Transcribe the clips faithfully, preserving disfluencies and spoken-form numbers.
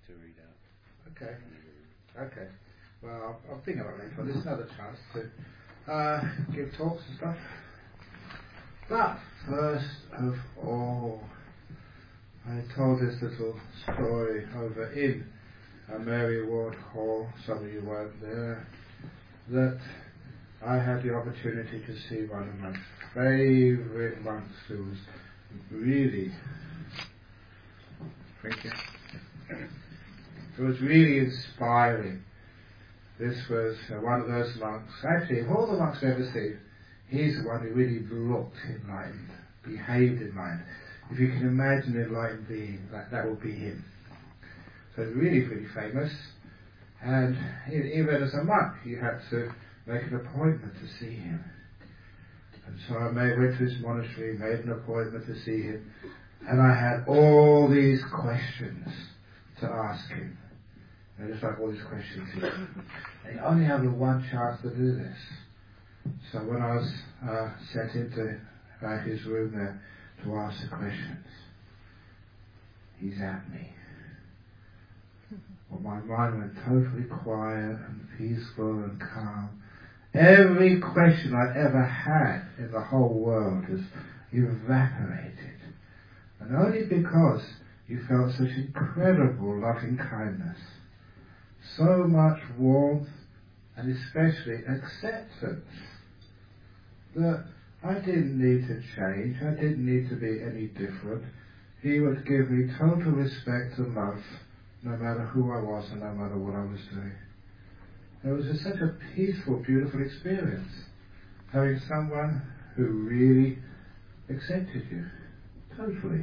to read out. Okay. Okay. Well, I'll, I'll think about it later. This is another chance to uh, give talks and stuff. But first of all, I told this little story over in uh, Mary Ward Hall. Some of you weren't there. That I had the opportunity to see one of my favourite monks who was really, thank you. It was really inspiring. This was uh, one of those monks. Actually, of all the monks I've ever seen, he's the one who really looked enlightened, behaved enlightened. If you can imagine an enlightened being, that, that would be him. So he's really, really famous. And even as a monk, you had to make an appointment to see him. And so I made, went to his monastery, made an appointment to see him. And I had all these questions to ask him. And just like all these questions here. And you only have the one chance to do this. So when I was uh, sent into uh, his room there to ask the questions, he's at me. Well, my mind went totally quiet and peaceful and calm. Every question I'd ever had in the whole world has evaporated. And only because you felt such incredible loving kindness, so much warmth, and especially acceptance, that I didn't need to change, I didn't need to be any different. He would give me total respect and love, no matter who I was and no matter what I was doing. It was just such a peaceful, beautiful experience, having someone who really accepted you, totally.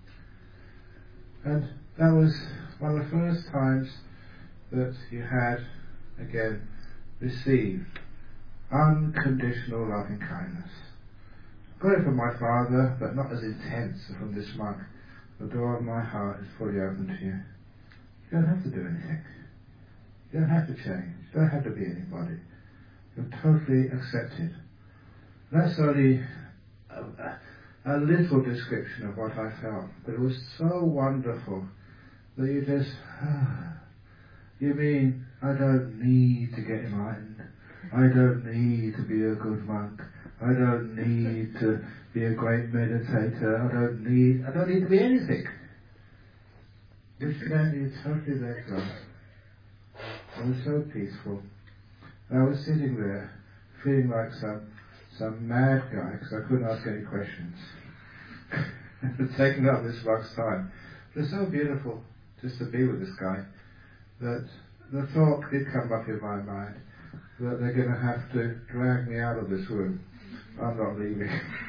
And that was one of the first times that you had, again, received unconditional loving kindness. Got it from my father, but not as intense as from this monk. The door of my heart is fully open to you. You don't have to do anything. You don't have to change. You don't have to be anybody. You're totally accepted. That's only a, a, a little description of what I felt, but it was so wonderful that you just, ah, you mean I don't need to get enlightened. I don't need to be a good monk. I don't need to be a great meditator. I don't need, I don't need to be anything. Just let you totally let go. It was so peaceful. And I was sitting there, feeling like some some mad guy, because I couldn't ask any questions. Taking up this monk's time. It was so beautiful just to be with this guy, that the thought did come up in my mind that they're going to have to drag me out of this room. I'm not leaving.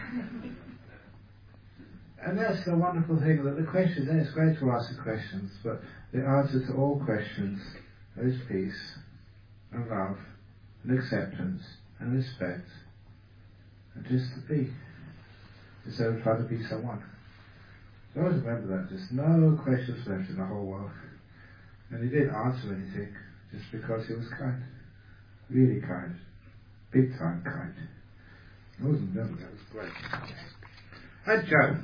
And that's the wonderful thing, that the questions, and it's great to ask the questions, but the answer to all questions is peace, and love, and acceptance, and respect, and just to be. Instead of trying to be someone. So always remember that, just no questions left in the whole world. And he didn't answer anything, just because he was kind. Really kind. Big time kind. I always remember that, it was great. And Joe.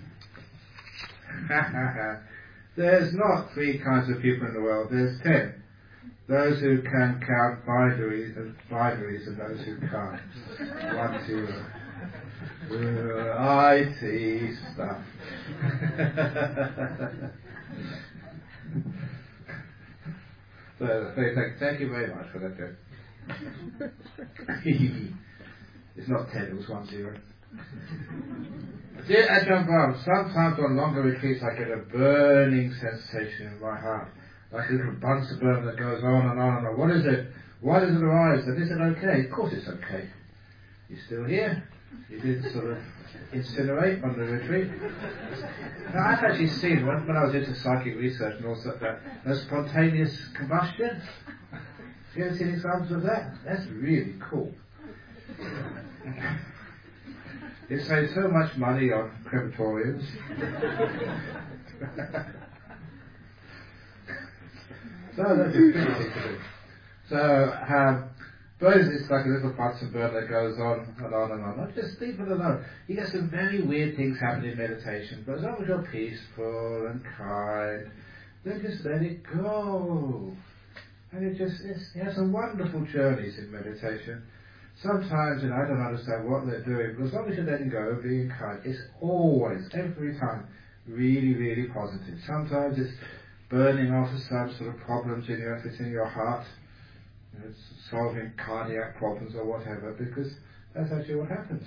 There's not three kinds of people in the world, there's ten. Those who can count binaries and binaries and those who can't. One, two, uh, I T stuff. So, thank, thank you very much for that, Joe. It's not ten, it was one zero. Dear Ajahn Brahm, sometimes on longer retreats I get a burning sensation in my heart, like a little Bunsen burner that goes on and on and on. What is it? Why does it arise? And is it okay? Of course it's okay. You're still here. You didn't sort of incinerate on the retreat. Now I've actually seen, when, when I was into psychic research and all that, that uh, spontaneous combustion. You ever seen examples of that? That's really cool. It saves so much money on crematoriums. So that's a good thing to do. So, um, but it's like a little Bunsen burner that goes on and on and on. Not just leave it alone. You get some very weird things happen in meditation, but as long as you're peaceful and kind then just let it go. And it just, it's, it has some wonderful journeys in meditation. Sometimes, and I don't understand what they're doing, but as long as you're letting go, being kind, it's always, every time, really, really positive. Sometimes it's burning off some sort of problems in your, if it's in your heart, you know, it's solving cardiac problems or whatever, because that's actually what happens.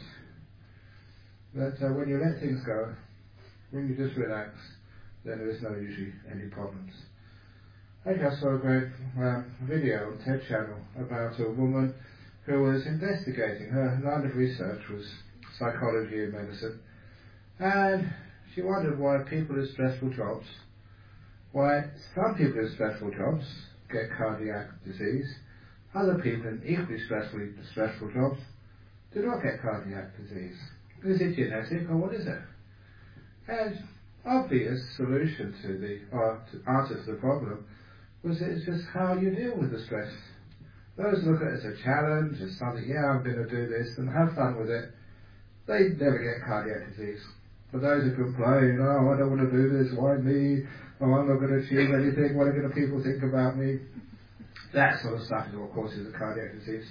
That uh, when you let things go, when you just relax, then there is no usually any problems. I just saw a great um, video on TED channel about a woman who was investigating. Her line of research was psychology and medicine, and she wondered why people in stressful jobs, why some people in stressful jobs get cardiac disease, other people in equally stressful, stressful jobs do not get cardiac disease. Is it genetic or what is it? And obvious solution to the or to answer to the problem was that it's just how you deal with the stress. Those look at it as a challenge, as something, yeah, I'm going to do this and have fun with it, they never get cardiac disease. For those who complain, oh, I don't want to do this, why me? Oh, I'm not going to achieve anything, what are going to people think about me? That sort of stuff is what causes a cardiac disease.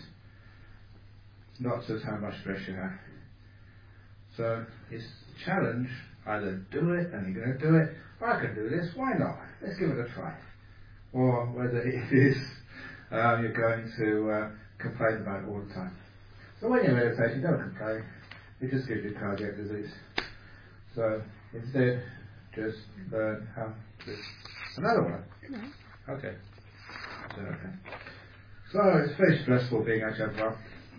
Not just how much stress you have. So it's a challenge, either do it and you're going to do it, or I can do this, why not? Let's give it a try. Or whether it is um, you're going to uh, complain about it all the time. So when you're meditating, don't complain. It just gives you cardiac disease. So instead, just learn how to... Another one? No. Okay. So, okay. So it's very stressful being a Ajahn.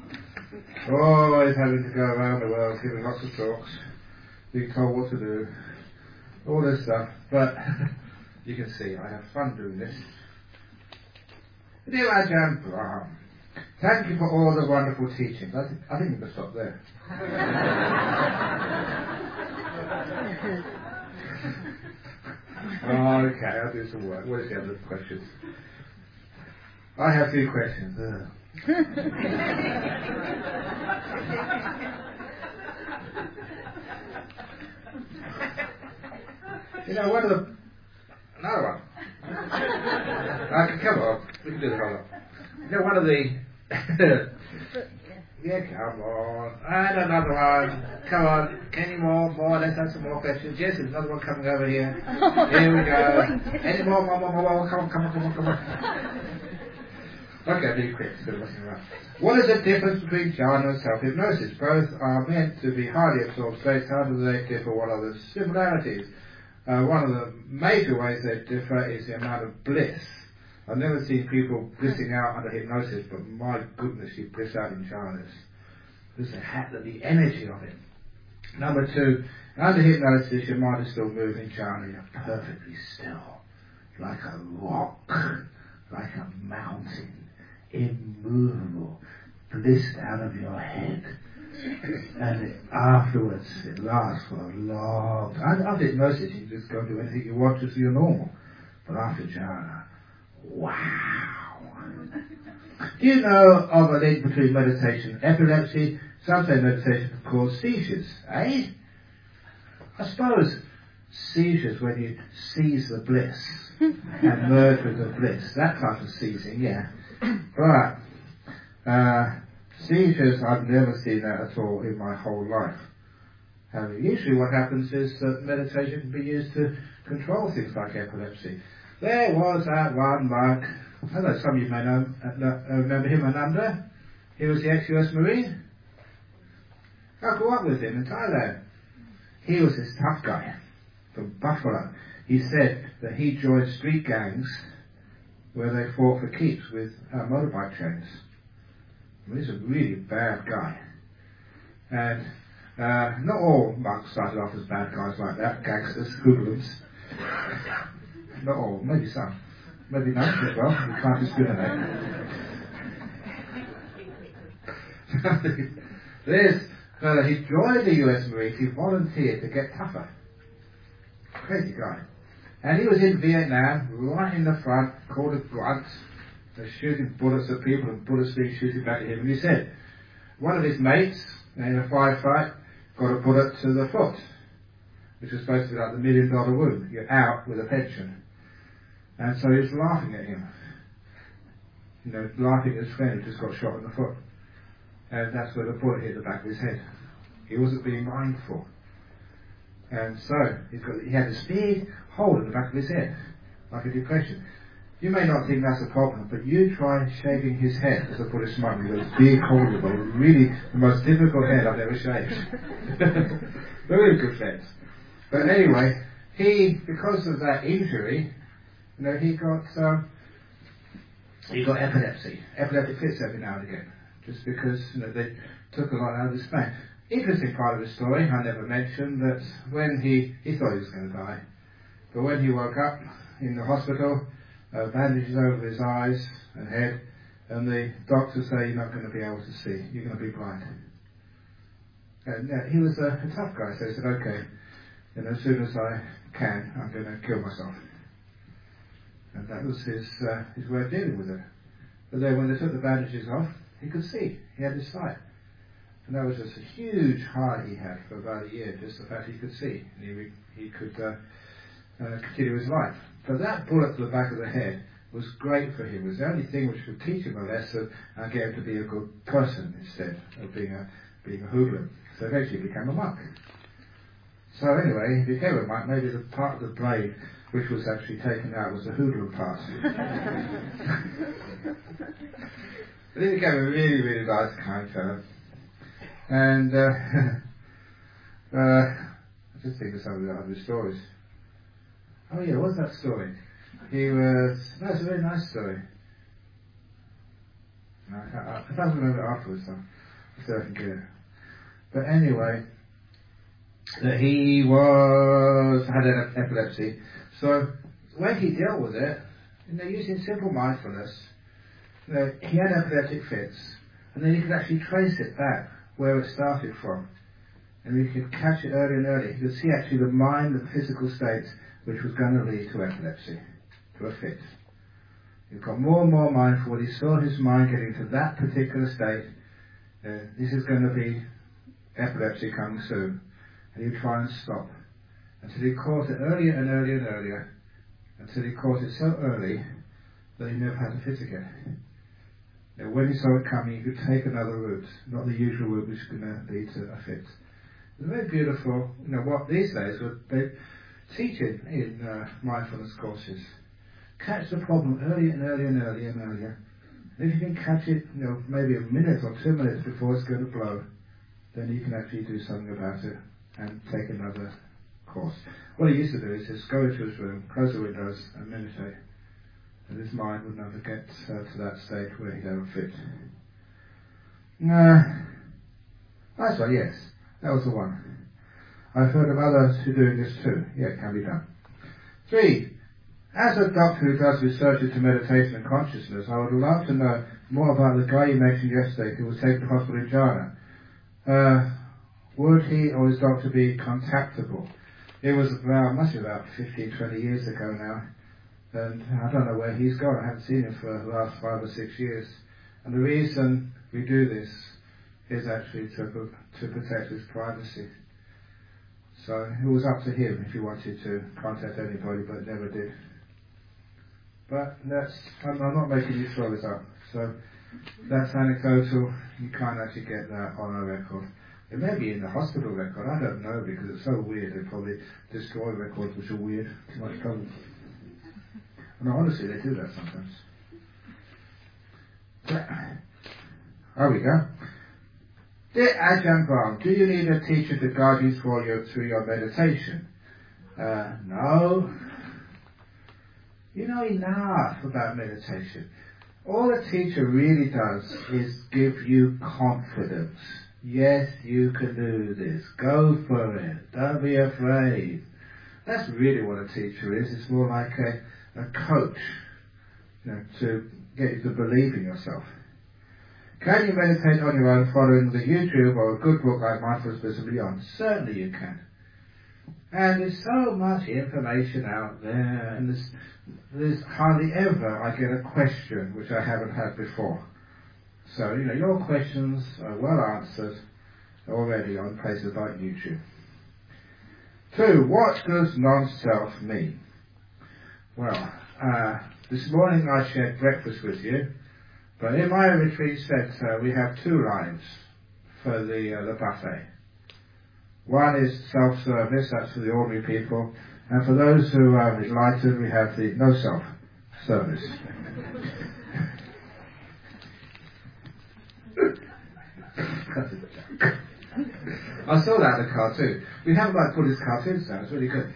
Always having to go around the world, giving lots of talks, being told what to do, all this stuff. But you can see I have fun doing this. Dear Ajahn Brahm, thank you for all the wonderful teachings. I, th- I think we can stop there. Oh, okay, I'll do some work. What is the other questions? I have three questions. Uh. You know, one of the... Another one. I can come on. We can do the whole lot. You know, one of the... Yeah, come on. And another one. Come on. Any more? More? Let's have some more questions. Yes, there's another one coming over here. Here we go. Any more? More, more, more, more. Come on, come on, come on, come on. Okay, I'll be quick. What is the difference between jhana and self-hypnosis? Both are meant to be highly absorbed states. How do they differ? What are the similarities? Uh, one of the major ways they differ is the amount of bliss. I've never seen people blissing out under hypnosis, but my goodness, you bliss out in jhanas. There's a hat of the energy of it. Number two, under hypnosis, your mind is still moving jhana. You're perfectly still, like a rock, like a mountain, immovable, blissed out of your head. And it, afterwards, it lasts for a long time. After hypnosis, you just go and do anything you want, just you're normal. But after jhana, wow. Do you know of a link between meditation and epilepsy? Some say meditation can cause seizures, eh? I suppose seizures when you seize the bliss and merge with the bliss, that type of seizing, yeah. But uh, seizures, I've never seen that at all in my whole life. Uh, usually what happens is that meditation can be used to control things like epilepsy. There was that one monk, I know some of you may know, uh, remember him, Ananda. He was the ex-U S Marine. I grew up with him in Thailand. He was this tough guy from Buffalo. He said that he joined street gangs where they fought for keeps with uh, motorbike chains. I mean, he's a really bad guy. And uh, not all monks started off as bad guys like that, gangsters, hoodlums. Not all, maybe some. Maybe none as well, you can't discriminate. This fella, he joined the U S Marines, he volunteered to get tougher. Crazy guy. And he was in Vietnam, right in the front, called a grunt. They're shooting bullets at people and bullets being shooting back at him. And he said, one of his mates, in a firefight, got a bullet to the foot, which was supposed to be like the million dollar wound. You're out with a pension. And so he was laughing at him. You know, laughing at his friend who just got shot in the foot. And that's where the bullet hit the back of his head. He wasn't being mindful. And so, he's got, he had this big hole in the back of his head, like a depression. You may not think that's a problem, but you try shaving his head as a Buddhist monk with a big hole in the really the most difficult head I've ever shaved. Very good friends. But anyway, he, because of that injury, you know, he got, um, he got epilepsy, epileptic fits every now and again, just because, you know, they took a lot out of his pain. Interesting part of the story, I never mentioned that when he, he thought he was going to die, but when he woke up in the hospital, uh, bandages over his eyes and head, and the doctors say you're not going to be able to see, you're going to be blind. And uh, he was a, a tough guy, so he said, okay, and as soon as I can, I'm going to kill myself. And that was his uh, his way of dealing with it. But then when they took the bandages off, he could see, he had his sight. And that was just a huge high he had for about a year, just the fact he could see. And he, he could uh, uh, continue his life. But that bullet to the back of the head was great for him. It was the only thing which could teach him a lesson and get him to be a good person instead of being a being a hoodlum. So eventually he became a monk. So anyway, he became a monk. Maybe the part of the brain which was actually taken out was the hoodlum part. But he became a really, really nice, kind fellow. And uh, uh, I just think of some of the other stories. Oh yeah, what's that story? He was, no, it's a very nice story. No, I can't, I can't remember it afterwards, so I'll see if I can get it. But anyway, that he was, had an epilepsy. So when he dealt with it, you know, using simple mindfulness, you know, he had epileptic fits, and then he could actually trace it back where it started from. And he could catch it early and early. He could see actually the mind, the physical states, which was going to lead to epilepsy, to a fit. He got more and more mindful when he saw his mind getting to that particular state. Uh, this is going to be epilepsy coming soon. And he would try and stop. Until he caught it earlier and earlier and earlier. Until he caught it so early that he never had a fit again. Now, when he saw it coming, he could take another route, not the usual route which is going to lead to a fit. It's very beautiful, you know, what these days what they teach it in uh, mindfulness courses. Catch the problem earlier and earlier and earlier and earlier. And if you can catch it, you know, maybe a minute or two minutes before it's going to blow, then you can actually do something about it and take another course. What he used to do is just go into his room, close the windows and meditate. And his mind would never get uh, to that state where he'd ever fit. Uh, that's right, yes. That was the one. I've heard of others who are doing this too. Yeah, it can be done. Three, as a doctor who does research into meditation and consciousness, I would love to know more about the guy you mentioned yesterday who was taken to hospital in China. Uh, would he or his doctor be contactable? It was about, must be about fifteen, twenty years ago now. And I don't know where he's gone. I haven't seen him for the last five or six years. And the reason we do this is actually to, to protect his privacy. So it was up to him if he wanted to contact anybody, but never did. But that's, I'm, I'm not making you throw this up. So that's anecdotal. You can't actually get that on a record. It may be in the hospital record. I don't know, because it's so weird. They probably destroy records which are weird. Too much trouble. No, honestly, they do that sometimes. There we go. Dear Ajahn Brahm, do you need a teacher to guide you through your, through your meditation? Uh, no. You know enough about meditation. All a teacher really does is give you confidence. Yes, you can do this. Go for it. Don't be afraid. That's really what a teacher is. It's more like a a coach, you know, to get you to believe in yourself. Can you meditate on your own following the YouTube or a good book like Mindfulness Bliss and Beyond? Certainly you can. And there's so much information out there, and there's, there's hardly ever I get a question which I haven't had before. So, you know, your questions are well answered already on places like YouTube. Two, what does non-self mean? Well, uh, this morning I shared breakfast with you, but in my retreat centre we have two lines for the, uh, the buffet. One is self-service, that's for the ordinary people, and for those who are enlightened we have the no self-service. I saw that in the cartoon. We have like Buddhist cartoons now, it's really good.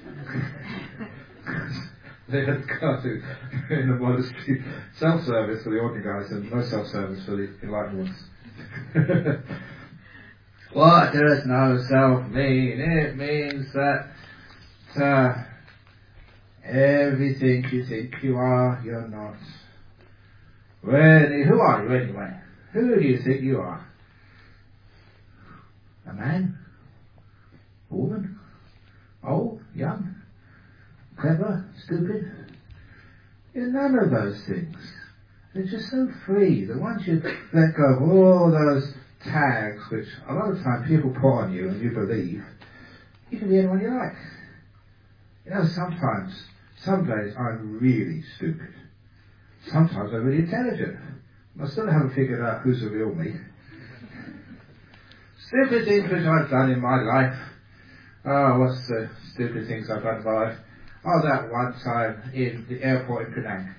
They had cartoons in the monastery. Self-service for the ordinary guys and no self-service for the enlightened ones. What does no self mean? It means that uh, everything you think you are, you're not. Really, who are you anyway? Who do you think you are? A man? A woman? Old? Young? Clever? Stupid? You're none of those things. They're just so free that once you let go of all those tags which a lot of time people put on you and you believe, you can be anyone you like. You know, sometimes, some days I'm really stupid. Sometimes I'm really intelligent. I still haven't figured out who's the real me. Stupid things which I've done in my life. Oh, what's the stupid things I've done in my life? Oh, that one time in the airport in Penang.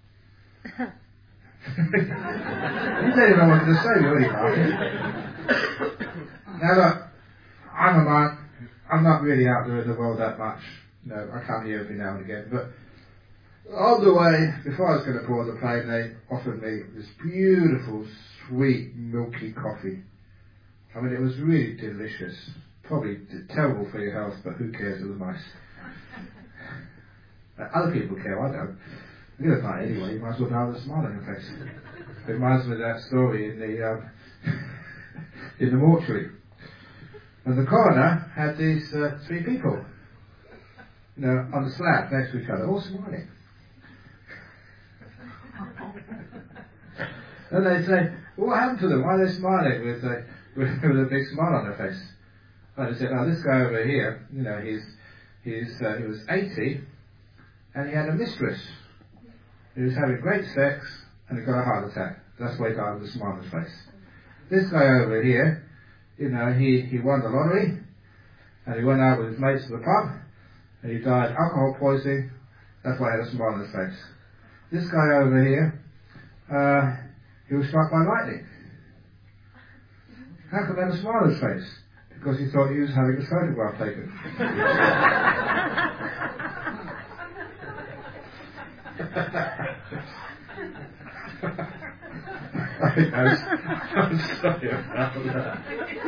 You don't even know what to say, really, Martin. Now look, I'm a monk. I'm not really out there in the world that much. No, I come here every now and again. But on the way, before I was going to board the plane, they offered me this beautiful, sweet, milky coffee. I mean, it was really delicious. Probably terrible for your health, but who cares? It was nice. Uh, other people care, I don't. You're going to die anyway, you might as well die with a smile on your face. It reminds me of that story in the um, in the mortuary. And the coroner had these uh, three people, you know, on the slab next to each other, all smiling. And they say, well, what happened to them? Why are they smiling with a, with, with a big smile on their face? And they said, oh, this guy over here, you know, he's, he's, uh, he was eighty, and he had a mistress. He was having great sex, and he got a heart attack. That's why he died with a smile on his face. This guy over here, you know, he, he won the lottery, and he went out with his mates to the pub, and he died alcohol poisoning. That's why he had a smile on his face. This guy over here, uh, he was struck by lightning. How could he have a smile on his face? Because he thought he was having a photograph taken. I'm, I'm sorry about that.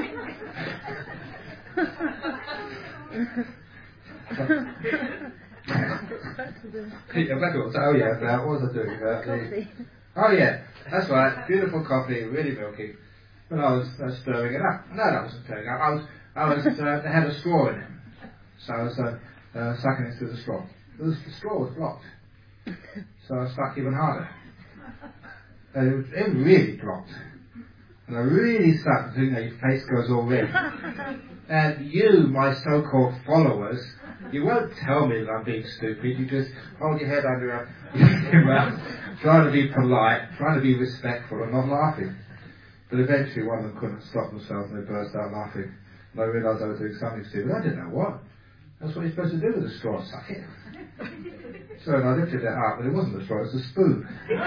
Yeah, back to what, oh yeah, now, what was I doing? Uh, the, oh yeah, that's right, beautiful coffee, really milky. But I was uh, stirring it up. No, that wasn't stirring it up. I was, I was, uh, they had a straw in it. So I was uh, uh, sucking it through the straw. The, the straw was blocked. So I stuck even harder. And it, was, it really blocked. And I really stuck, you know, your face goes all red. And you, my so-called followers, you won't tell me that I'm being stupid. You just hold your head under your mouth, trying to be polite, trying to be respectful and not laughing. But eventually one of them couldn't stop themselves and they burst out laughing. And I realised I was doing something stupid. I didn't know what. That's what you're supposed to do with a straw, suck it. So I lifted it up, but it wasn't a straw, it was a spoon.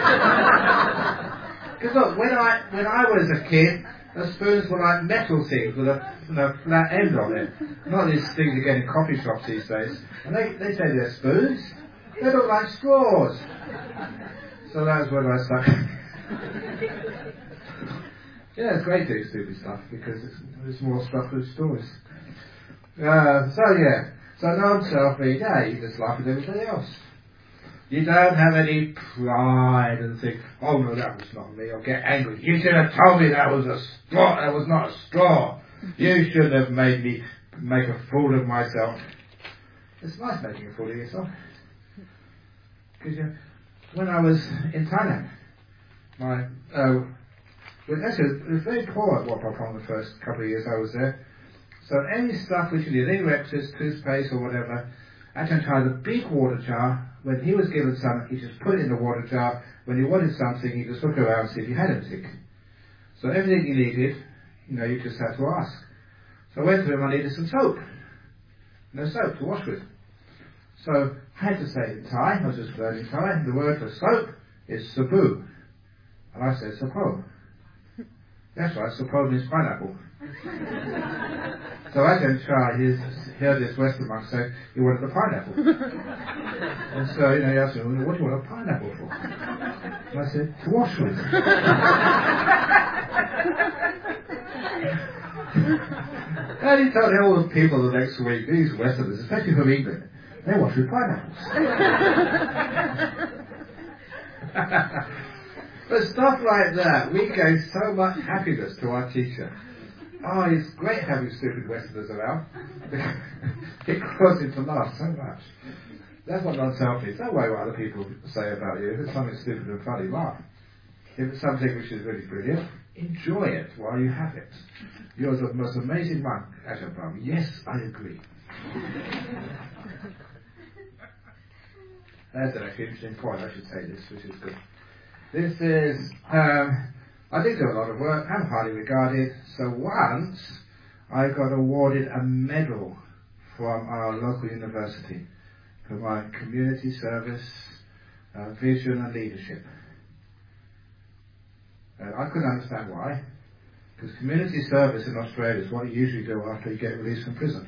Because look, when I when I was a kid, the spoons were like metal things with a, with a flat end on it. Not these things you get in coffee shops these days. And they, they say they're spoons. They look like straws. So that's when I started. Yeah, it's great doing stupid stuff because it's, it's more stuff with stories. Uh, so yeah, so non-self means, yeah, you just laugh at everything else. You don't have any pride and think, oh no, that was not me, or get angry. You should have told me that was a straw, that was not a straw. You should have made me make a fool of myself. It's nice making a fool of yourself. Because you know, when I was in Thailand, my, uh, well, actually, it was very poor at Wat Pah Pong the first couple of years I was there. So any stuff which you did, any Rexes, toothpaste or whatever, Ajahn Chah had a big water jar. When he was given something, he just put it in the water jar. When he wanted something, he just looked around and see if he had anything. So everything he needed, you know, you just had to ask. So I went to him, I needed some soap. No soap to wash with. So I had to say it in Thai, I was just learning Thai. The word for soap is sabu. And I said sapo. That's right, sapo means pineapple. So Ajahn Chah, he heard this Western monk say he wanted a pineapple. And so, you know, he asked me, well, what do you want a pineapple for? And I said, to wash with. And he told all the people the next week, these Westerners, especially from England, they wash with pineapples. But stuff like that, we gave so much happiness to our teacher. Oh, it's great having stupid Westerners around. It caused him to laugh so much. That's what non-selfish. Don't worry what other people say about you. If it's something stupid and funny, laugh. If it's something which is really brilliant, enjoy it while you have it. You're the most amazing monk, Ajahn Brahm. Yes, I agree. That's an actually interesting point. I should say this, which is good. This is, um, I did do a lot of work. I'm highly regarded. So once I got awarded a medal from our local university for my community service, uh, vision and leadership. Uh, I couldn't understand why. Because community service in Australia is what you usually do after you get released from prison.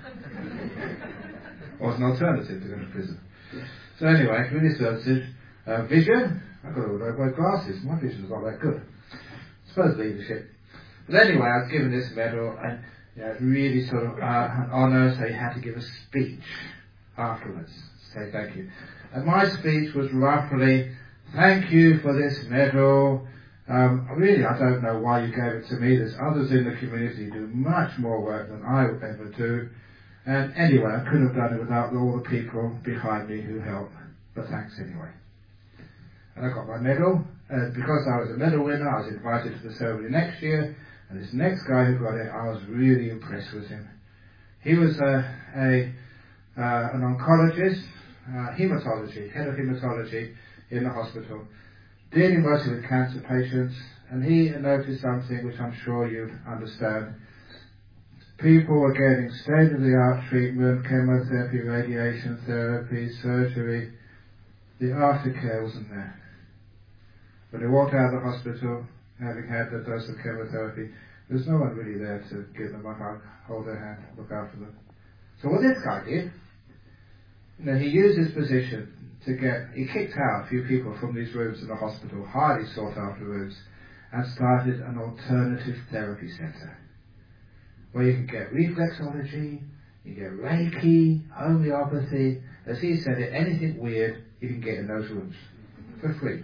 Or as an alternative to going to prison. So anyway, community services, uh, vision. I've got to wear glasses. My vision's not that good. I suppose leadership. But anyway, I was given this medal, and you know, really sort of uh, an honour. So you had to give a speech afterwards. Say thank you. And my speech was roughly, "Thank you for this medal. Um, really, I don't know why you gave it to me. There's others in the community who do much more work than I would ever do. And anyway, I couldn't have done it without all the people behind me who helped. But thanks anyway." And I got my medal. And because I was a medal winner, I was invited to the ceremony next year. And this next guy who got it, I was really impressed with him. He was a, a uh, an oncologist, uh, hematology, head of hematology in the hospital, dealing mostly with cancer patients, and he noticed something which I'm sure you'd understand. People were getting state-of-the-art treatment, chemotherapy, radiation therapy, surgery. The aftercare wasn't there. When they walked out of the hospital, having had the dose of chemotherapy, there's no one really there to give them a hug, hold their hand, look after them. So what this guy did, you know, he used his position to get, he kicked out a few people from these rooms in the hospital, highly sought after rooms, and started an alternative therapy centre, where you can get reflexology, you get Reiki, homeopathy, as he said it, anything weird you can get in those rooms, for free.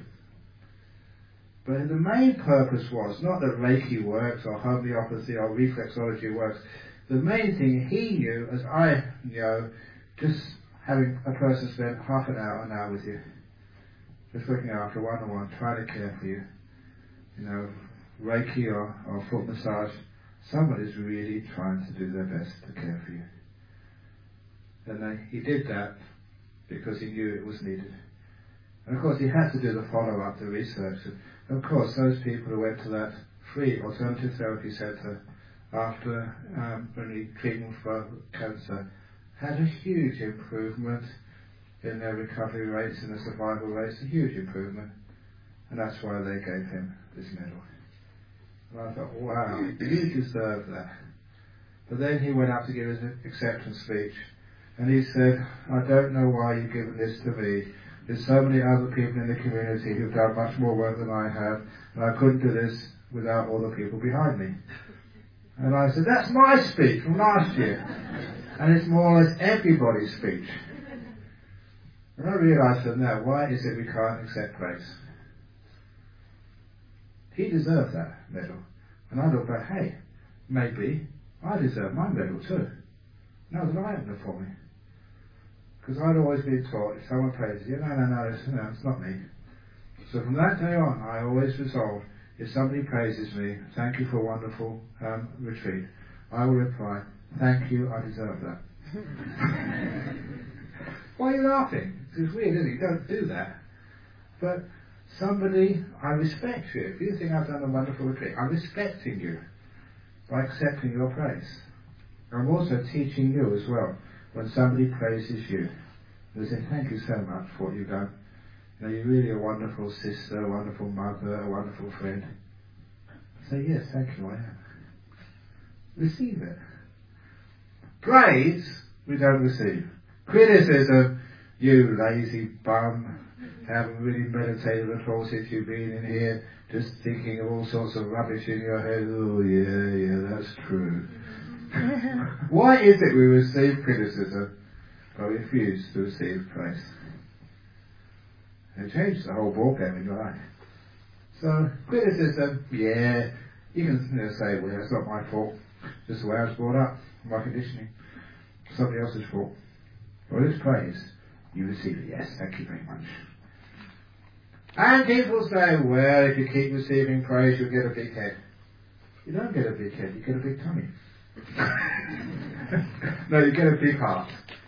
But the main purpose was not that Reiki works, or homeopathy, or reflexology works. The main thing he knew, as I know, just having a person spend half an hour, an hour with you, just looking after one-on-one, trying to care for you, you know, Reiki or, or foot massage, someone is really trying to do their best to care for you. And uh, he did that because he knew it was needed. And of course he had to do the follow-up, the research. And of course those people who went to that free alternative therapy centre after um, only treatment for cancer had a huge improvement in their recovery rates and their survival rates, a huge improvement. And that's why they gave him this medal. And I thought, wow, you deserve that. But then he went up to give his acceptance speech, and he said, "I don't know why you've given this to me. There's so many other people in the community who've done much more work than I have, and I couldn't do this without all the people behind me." And I said, "That's my speech from last year." And it's more or less everybody's speech. And I realised from that, why is it we can't accept praise? He deserved that medal. And I looked back, hey, maybe I deserve my medal too. No, that I haven't for me. Because I'd always been taught, if someone praises you, no, no, no, it's, no, it's not me. So from that day on, I always resolved, if somebody praises me, thank you for a wonderful um, retreat, I will reply, thank you, I deserve that. Why are you laughing? It's weird, isn't it? You don't do that. But somebody, I respect you. If you think I've done a wonderful retreat, I'm respecting you by accepting your praise. I'm also teaching you as well. When somebody praises you, they say, thank you so much for what you've done. You know, you're really a wonderful sister, a wonderful mother, a wonderful friend. I say, yes, thank you, I am. Receive it. Praise, we don't receive. Criticism, you lazy bum, haven't really meditated at all since you've been in here, just thinking of all sorts of rubbish in your head. Oh yeah, yeah, that's true. Why is it we receive criticism but refuse to receive praise? It changes the whole ballgame in your life. So, criticism, yeah, you can you know, say, well, it's not my fault, just the way I was brought up, my conditioning, somebody else's fault. Well, it's praise. You receive it, yes, thank you very much. And people say, well, if you keep receiving praise, you'll get a big head. You don't get a big head, you get a big tummy. No, you get a big heart.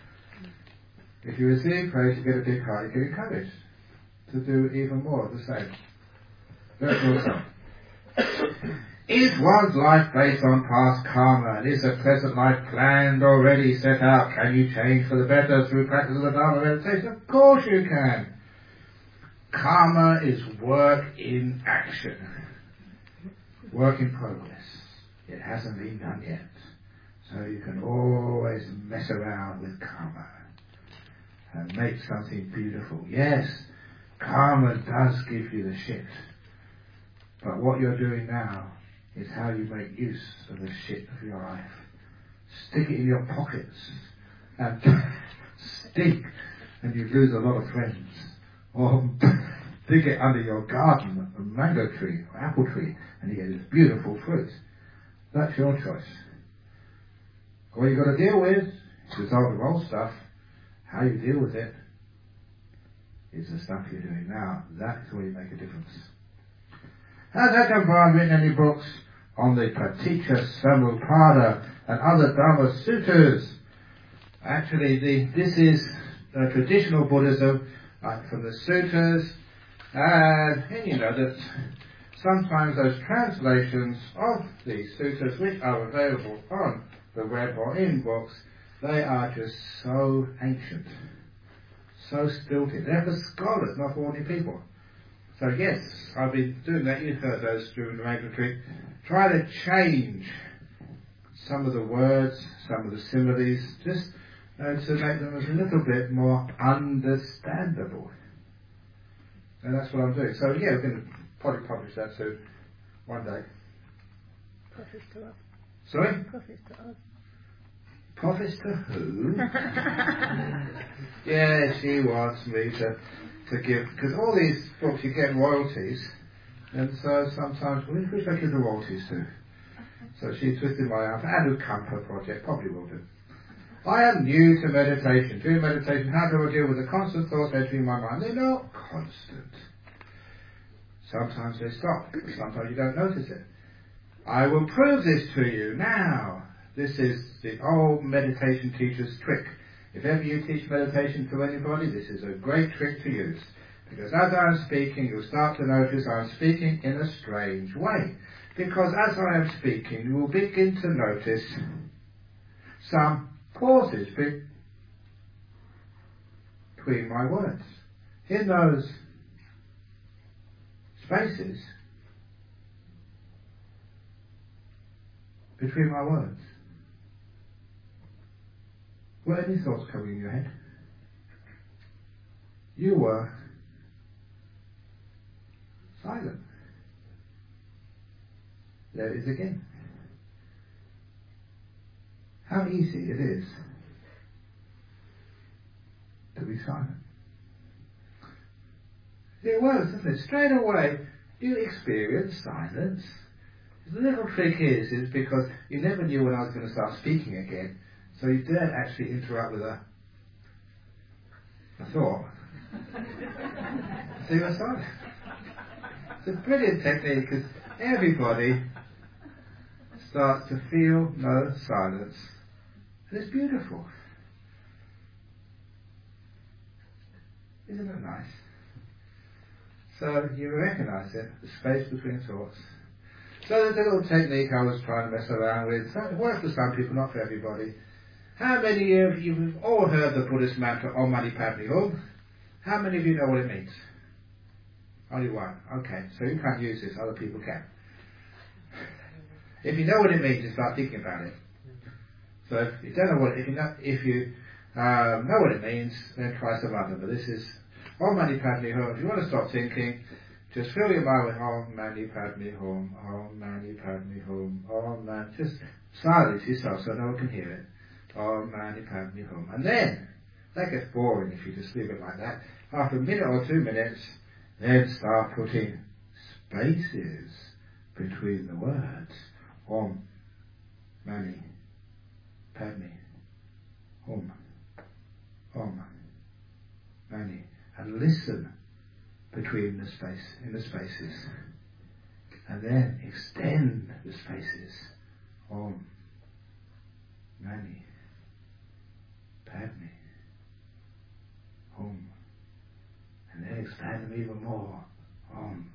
If you receive praise, you get a big heart, you get encouraged to do even more of the same. That's awesome. Is one's life based on past karma? And is the present life planned already, set out? Can you change for the better through practice of the Dharma meditation? Of course you can. Karma is work in action. Work in progress. It hasn't been done yet. So you can always mess around with karma and make something beautiful. Yes, karma does give you the shit. But what you're doing now is how you make use of the shit of your life. Stick it in your pockets and stink, and you lose a lot of friends. Or dig it under your garden, a mango tree or apple tree, and you get this beautiful fruit. That's your choice. What you've got to deal with is the result of old stuff. How you deal with it is the stuff you're doing now. That's where you make a difference. Has Ekampad written any books on the Praticca Samuppada and other Dharma Sutras? Actually, the, this is uh, traditional Buddhism uh, from the sutras, and, and you know that sometimes those translations of these sutras, which are available on the web or in books, they are just so ancient, so stilted. They're for scholars, not for ordinary people. So yes, I've been doing that. You've heard those during the Magna Retreat. Try to change some of the words, some of the similes, just uh, to make them a little bit more understandable. And that's what I'm doing. So yeah, we're going to probably publish that soon, one day. Profits to us. Sorry? Profits to us. Profits to who? Yeah, she wants me to, to give, because all these books you get royalties, and so sometimes, well, who should I give the royalties to? So she twisted my arm. Anukampa project, probably will do. I am new to meditation. During meditation, how do I deal with the constant thoughts entering my mind? They're not constant. Sometimes they stop, sometimes you don't notice it. I will prove this to you now. This is the old meditation teacher's trick. If ever you teach meditation to anybody, this is a great trick to use. Because as I'm speaking, you'll start to notice I'm speaking in a strange way. Because as I am speaking, you will begin to notice some pauses between my words. In those spaces between my words, were any thoughts coming in your head? You were silent. There it is again. How easy it is to be silent. It was, isn't it? Straight away, you experience silence. The little trick is, is because you never knew when I was going to start speaking again, so you daren't actually interrupt with a, a thought. So you're silent. It's a brilliant technique because everybody starts to feel no silence. And it's beautiful. Isn't it nice? So you recognise it, the space between thoughts. So there's a little technique I was trying to mess around with. It works for some people, not for everybody. How many of you have all heard the Buddhist mantra Om Mani Padme Hum? How many of you know what it means? Only one. Okay, so you can't use this, other people can. If you know what it means, you start thinking about it. So if you don't know what, if you know, if you um, know what it means, then try some other. But this is Om Mani Padme Hum. If you want to stop thinking, just fill your mind with Om Mani Padme Hum, Om Mani Padme Hum, Om Mani. Just silence yourself so no one can hear it. Om Mani Padme Hum. And then, that gets boring if you just leave it like that. After a minute or two minutes, then start putting spaces between the words. Om Mani Padme Hum, Om Mani. And listen between the space, in the spaces. And then extend the spaces. Om Mani Padme Hum. And then expand them even more. Om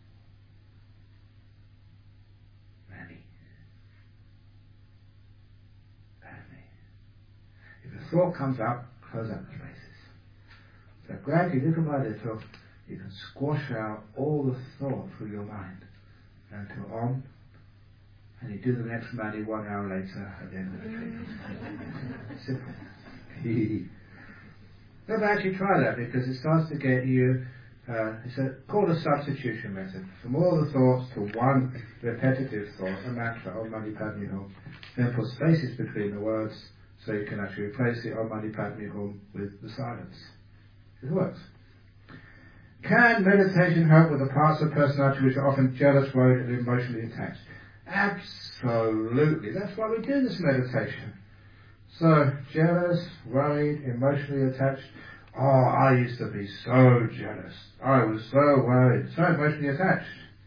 Mani Padme. If a thought comes up, close up the spaces. So gradually, little by little, you can squash out all the thought through your mind until Om, and you do the next Mani one hour later at the end of the treatment. Simple. Never actually try that because it starts to get you, uh, it's a, called a substitution method. From all the thoughts to one repetitive thought, a mantra, Om Mani Padme Hum, then put spaces between the words so you can actually replace the Om Mani Padme Hum with the silence. It works. Can meditation help with the parts of personality which are often jealous, worried and emotionally attached? Absolutely. That's why we do this meditation. So, jealous, worried, emotionally attached. Oh, I used to be so jealous. I was so worried, so emotionally attached.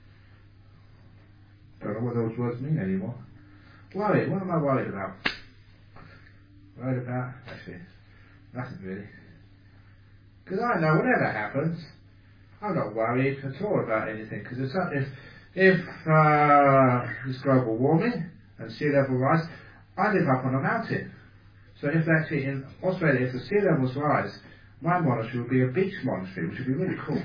Don't know what those words mean anymore. Worried. What am I worried about? Worried about? Actually, nothing really. Because I know whatever happens, I'm not worried at all about anything. Because if, if, if uh, there's global warming and sea level rise, I live up on a mountain. So if actually in Australia, if the sea levels rise, my monastery would be a beach monastery, which would be really cool.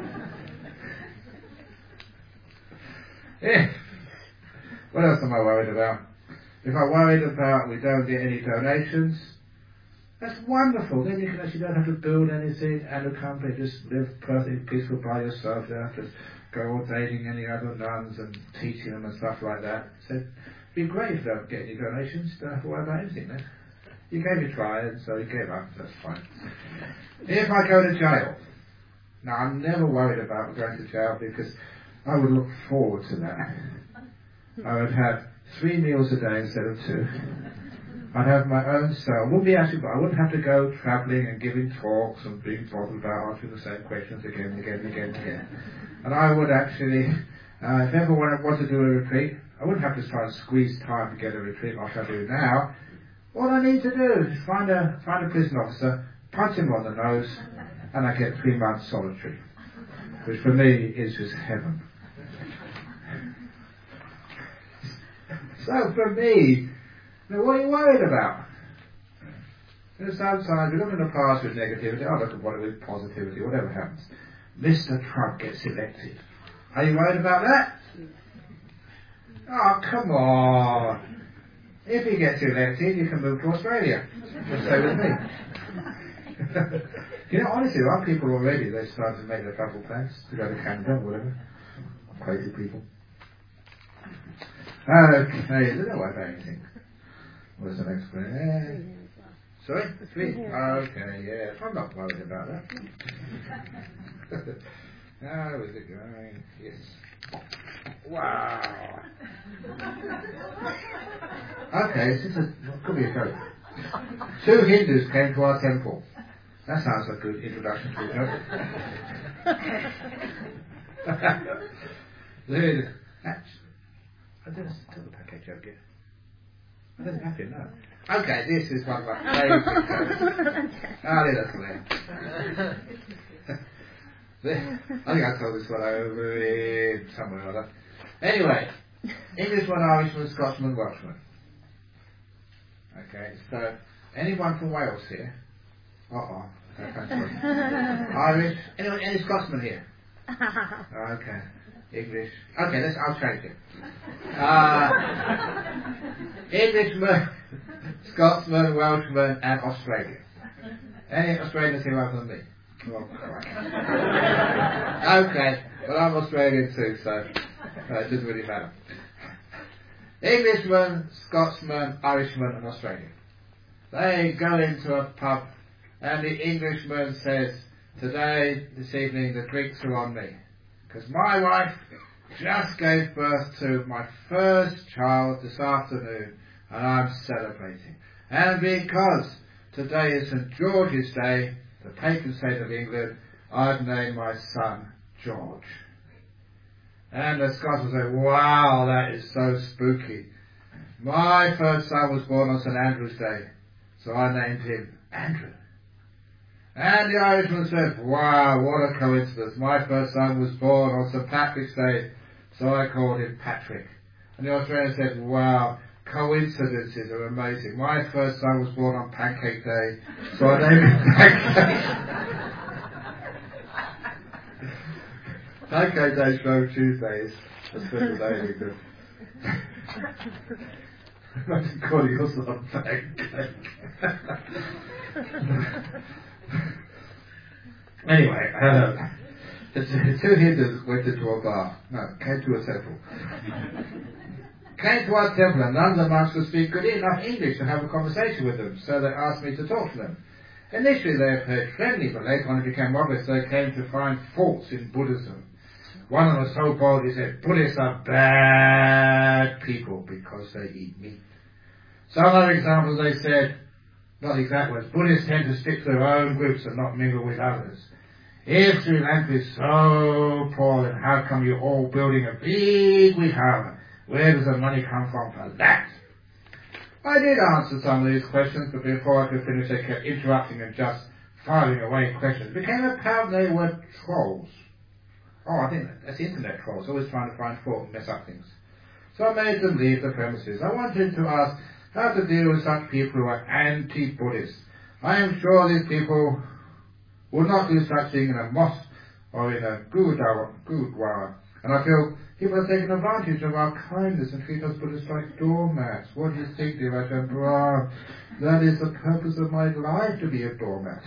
Yeah. What else am I worried about? If I'm worried about we don't get any donations, that's wonderful. Then you can actually don't have to build anything and a company, just live perfectly peaceful by yourself. You don't have to go ordaining any other nuns and teaching them and stuff like that. So it'd be great if you don't get any donations. You don't have to worry about anything then. You gave it a try and so you gave up, so that's fine. If I go to jail, now I'm never worried about going to jail because I would look forward to that. I would have three meals a day instead of two. I'd have my own cell. Wouldn't be actually, I wouldn't have to go travelling and giving talks and being bothered about answering the same questions again and again and again and again. And I would actually, uh, if ever want, want to do a retreat, I wouldn't have to try and squeeze time to get a retreat like I do now. All I need to do is find a find a prison officer, punch him on the nose, and I get three months solitary, which for me is just heaven. So for me, now what are you worried about? You know, sometimes we look in the past with negativity, I look at what with positivity, whatever happens. Mister Trump gets elected. Are you worried about that? Oh, come on. If he gets elected, you can move to Australia. Just stay with me. You know, honestly, there are people already, they've started to make their travel plans to go to Canada or whatever. Crazy people. Okay, they don't worry about anything. What's the next one? Yeah. Sorry? Three? Okay, yeah. I'm not worried about that. How is it going? Yes. Wow. Okay, this is a, could be a joke. Two Hindus came to our temple. That sounds like a good introduction to a joke. I didn't tell the packet joke yet. I didn't have to, no. Okay, this is one of my favourite jokes. Ah, let us I think I told this one over in somewhere or other. Anyway, Englishman, Irishman, Scotsman, Welshman. Okay, so anyone from Wales here? Uh-oh. Irish? Anyone, any Scotsman here? Okay. English. Okay, let's, I'll change it. Uh, Englishman, Scotsman, Welshman, and Australian. Any Australians here other than me? Well, okay, well I'm Australian too, so uh, it doesn't really matter. Englishman, Scotsman, Irishman, and Australian. They go into a pub, and the Englishman says, "Today, this evening, the drinks are on me, because my wife just gave birth to my first child this afternoon, and I'm celebrating. And because today is Saint George's Day, the patron saint of England, I've named my son George." And the Scots will say, "Wow, that is so spooky. My first son was born on Saint Andrew's Day, so I named him Andrew." And the Irishman says, "Wow, what a coincidence. My first son was born on Saint Patrick's Day, so I called him Patrick." And the Australian said, "Wow, coincidences are amazing. My first son was born on Pancake Day, so I named him Pancake." Pancake Day show Tuesdays. A special day we could. Imagine calling your son Pancake. Anyway, uh, the two Hindus went into a bar. No, came to a temple. Came to our temple, and none of the monks could speak good enough English to have a conversation with them, so they asked me to talk to them. Initially they appeared friendly, but later on it became obvious they came to find faults in Buddhism. One of them was so bold he said, "Buddhists are bad people because they eat meat." Some other examples they said, not exact words, "Buddhists tend to stick to their own groups and not mingle with others. If Sri Lanka is so poor, then how come you're all building a big vihara? Where does the money come from for that?" I did answer some of these questions, but before I could finish they kept interrupting and just firing away questions. It became apparent they were trolls. Oh, I think that's internet trolls, always trying to find fault and mess up things. So I made them leave the premises. I wanted to ask how to deal with such people who are anti-Buddhist. I am sure these people would not do such thing in a mosque or in a gurdwara, gurdwara. And I feel people are taking advantage of our kindness and treat us Buddhists like doormats. What do you think, dear Ajahn Brahm? That is the purpose of my life, to be a doormat.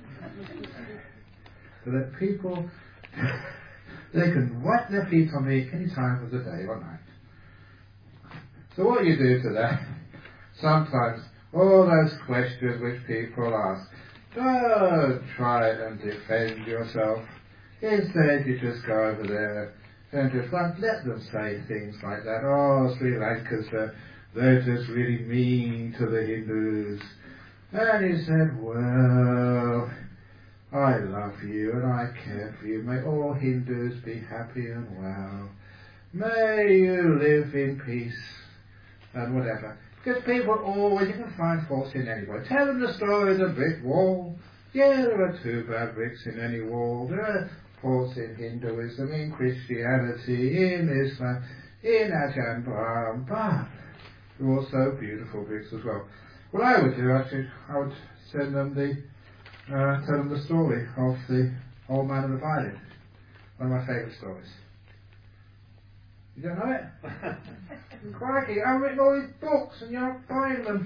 So that people, they can wipe their feet on me any time of the day or night. So what you do to that, sometimes all those questions which people ask, don't try and defend yourself. Instead you just go over there and just like, let them say things like that. "Oh, Sri Lanka's, uh, they're just really mean to the Hindus." And he said, "Well, I love you and I care for you. May all Hindus be happy and well. May you live in peace," and whatever. Because people always, you can find faults in anybody. Tell them the story of the brick wall. Yeah, there are two bad bricks in any wall. There are faults in Hinduism, in Christianity, in Islam, in Ajahn Brahm, but there are also beautiful bricks as well. What I would do, actually, I would send them the, uh, tell them the story of the old man and the violin. One of my favourite stories. You don't know it? Crikey, I've written all these books and you're not buying them.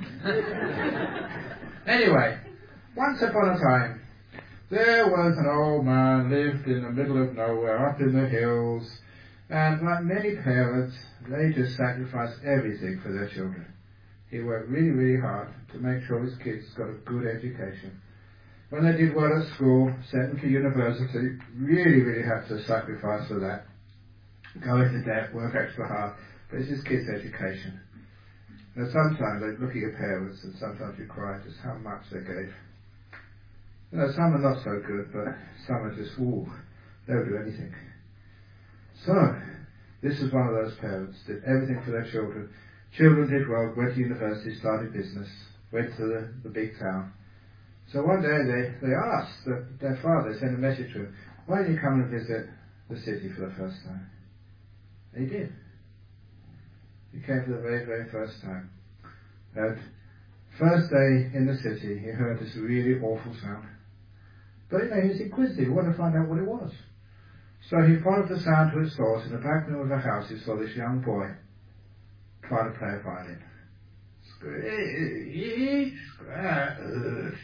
Anyway, once upon a time, there was an old man lived in the middle of nowhere, up in the hills, and like many parents, they just sacrificed everything for their children. He worked really, really hard to make sure his kids got a good education. When they did well at school, sent them to university, really, really had to sacrifice for that. Go into debt, work extra hard, but it's his kids' education. Now sometimes I look at your parents and sometimes you cry just how much they gave. You know, some are not so good, but some are just, ooh, they'll do anything. So, this is one of those parents, did everything for their children. Children did well, went to university, started business, went to the, the big town. So one day they, they asked the, their father, they sent a message to him, why don't you come and visit the city for the first time? And he did. He came for the very, very first time. And first day in the city, he heard this really awful sound. But you know, he was inquisitive, he wanted to find out what it was. So he followed the sound to its source. In the back room of the house, he saw this young boy trying to play a violin. Screech, scratch.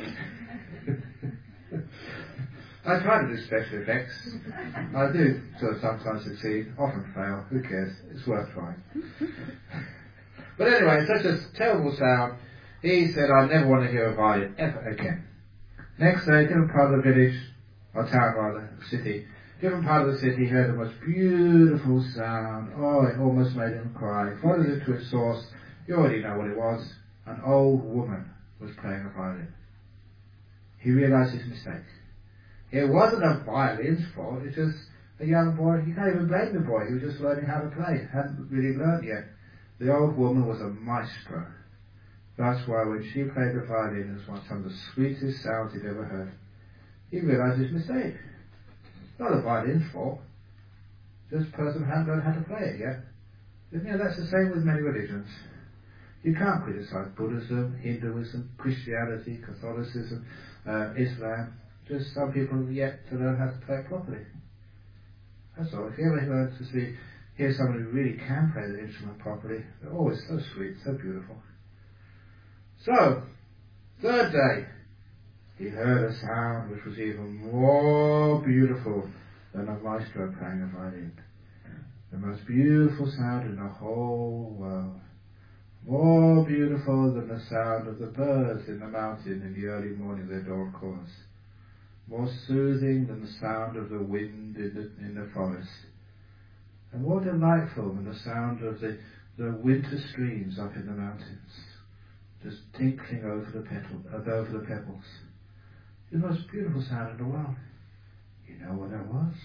I try to do special effects. I do sort of sometimes succeed, often fail. Who cares? It's worth trying. But anyway, such a terrible sound. He said, I never want to hear a violin ever again. Next day, different part of the village, or town rather, city, different part of the city, he heard the most beautiful sound. Oh, it almost made him cry. Followed it to its source. You already know what it was. An old woman was playing a violin. He realized his mistake. It wasn't a violin's fault, it's just a young boy. You can't even blame the boy, he was just learning how to play, hadn't really learned yet. The old woman was a maestro. That's why when she played the violin, it was one of the sweetest sounds he'd ever heard. He realized his mistake. Not the violin's fault, just the person hadn't learned how to play it yet. And, you know, that's the same with many religions. You can't criticize Buddhism, Hinduism, Christianity, Catholicism, uh, Islam. Just some people have yet to learn how to play it properly. That's all. If you ever learn to see, hear someone who really can play the instrument properly, they're always so sweet, so beautiful. So, third day, he heard a sound which was even more beautiful than a maestro playing a violin. The most beautiful sound in the whole world. More beautiful than the sound of the birds in the mountain in the early morning of their dawn chorus. More soothing than the sound of the wind in the, in the forest. And more delightful than the sound of the, the winter streams up in the mountains, just tinkling over the, petal, uh, over the pebbles. The most beautiful sound in the world. You know what that was?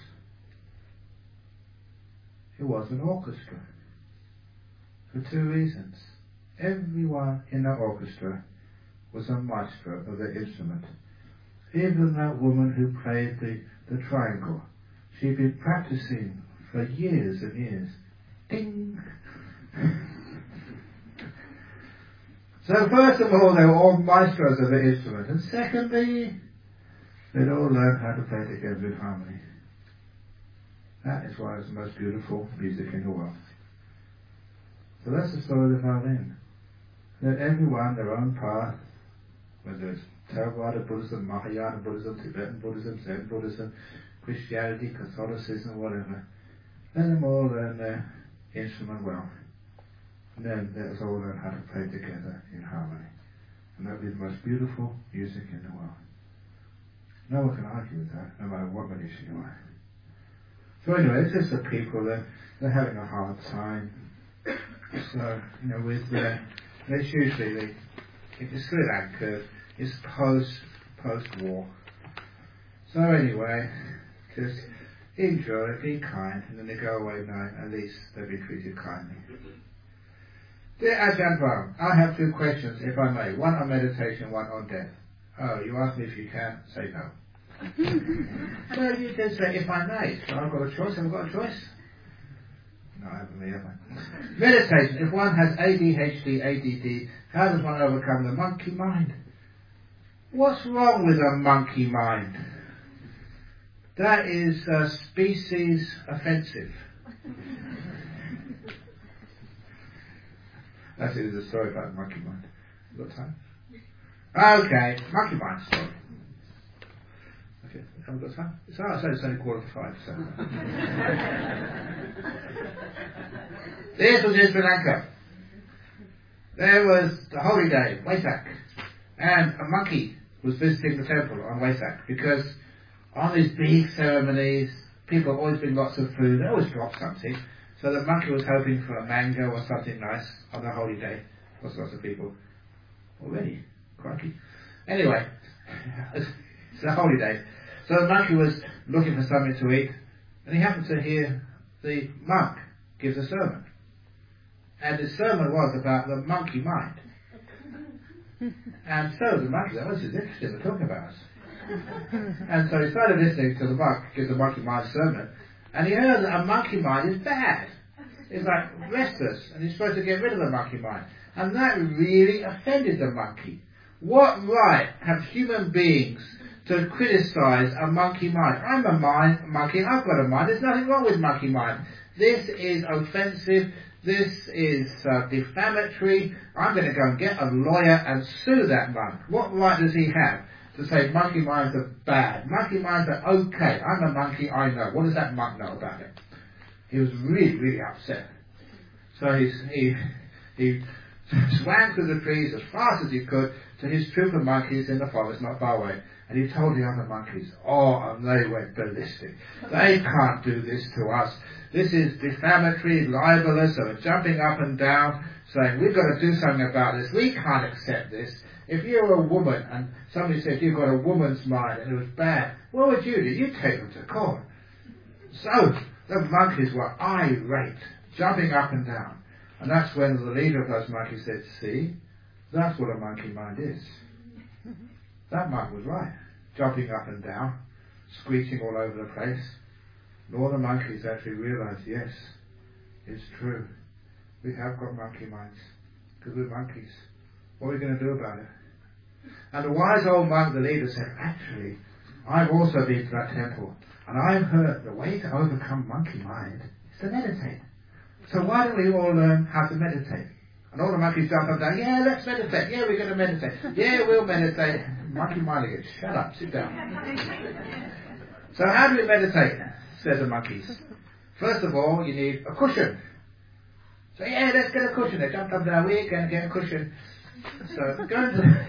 It was an orchestra. For two reasons. Everyone in the orchestra was a maestro of their instrument. Even that woman who played the, the triangle, she'd been practicing for years and years. Ding! So first of all, they were all maestros of their instrument. And secondly, they'd all learned how to play together in harmony. That is why it's the most beautiful music in the world. So that's the story of the violin. Let everyone their own path, whether it's Theravada Buddhism, Mahayana Buddhism, Tibetan Buddhism, Zen Buddhism, Christianity, Catholicism, whatever. Let them all learn their instrument well. And then let us all learn how to play together in harmony. And that will be the most beautiful music in the world. No one can argue with that, no matter what religion you are. So anyway, it's just the people, they're, they're having a hard time. So, you know, with uh, it's usually the, if it's Sri Lanka, it's post, post-war. So anyway, just enjoy, be kind, and then they go away knowing at least they'll be treated kindly. Dear Ajahn Brahm, I have two questions, if I may. One on meditation, one on death. Oh, you asked me if you can, say no. Well, you did say if I may, so I've got a choice, I've got a choice. No, I haven't really, have I? Meditation. If one has A D H D, A D D, how does one overcome the monkey mind? What's wrong with a monkey mind? That is uh, species offensive. That's it, is a story about the monkey mind. You got time? Okay, monkey mind story. Okay, haven't got time? It's, oh, it's only quarter to five, so. This was in Sri Lanka. There was the holy day, Wesak, and a monkey was visiting the temple on Wesak because on these big ceremonies, people always bring lots of food, they always drop something. So the monkey was hoping for a mango or something nice on the holy day. Lots lots of people already, crikey. Anyway, it's the holy day. So the monkey was looking for something to eat, and he happened to hear the monk gives a sermon. And the sermon was about the monkey mind. And so the monkey said, oh, this is interesting, they're talking about us. And so he started listening to the monk give the monkey mind sermon, and he heard that a monkey mind is bad. It's like restless, and he's supposed to get rid of the monkey mind. And that really offended the monkey. What right have human beings to criticize a monkey mind? I'm a mind, monkey, I've got a mind, there's nothing wrong with monkey mind. This is offensive, this is uh, defamatory, I'm going to go and get a lawyer and sue that monk. What right does he have to say monkey minds are bad? Monkey minds are okay, I'm a monkey, I know. What does that monk know about it? He was really, really upset. So he's, he he swam through the trees as fast as he could to his troop of monkeys in the forest not far away. And he told the other monkeys, oh, and they went ballistic. They can't do this to us. This is defamatory, libelous, so they're jumping up and down, saying, we've got to do something about this. We can't accept this. If you were a woman and somebody said you've got a woman's mind and it was bad, what would you do? You'd take them to court. So the monkeys were irate, jumping up and down. And that's when the leader of those monkeys said, see, that's what a monkey mind is. That monk was right, jumping up and down, screeching all over the place. And all the monkeys actually realized, yes, it's true. We have got monkey minds, because we're monkeys. What are we going to do about it? And the wise old monk, the leader, said, actually, I've also been to that temple, and I've heard the way to overcome monkey mind is to meditate. So why don't we all learn how to meditate? And all the monkeys jump up and down, yeah, let's meditate, yeah, we're going to meditate, yeah, we'll meditate. Monkey mind again, shut up, sit down. So how do we meditate, said the monkeys. First of all, you need a cushion. So yeah, let's get a cushion. They jumped up and down, we're going to get a cushion. So go into the,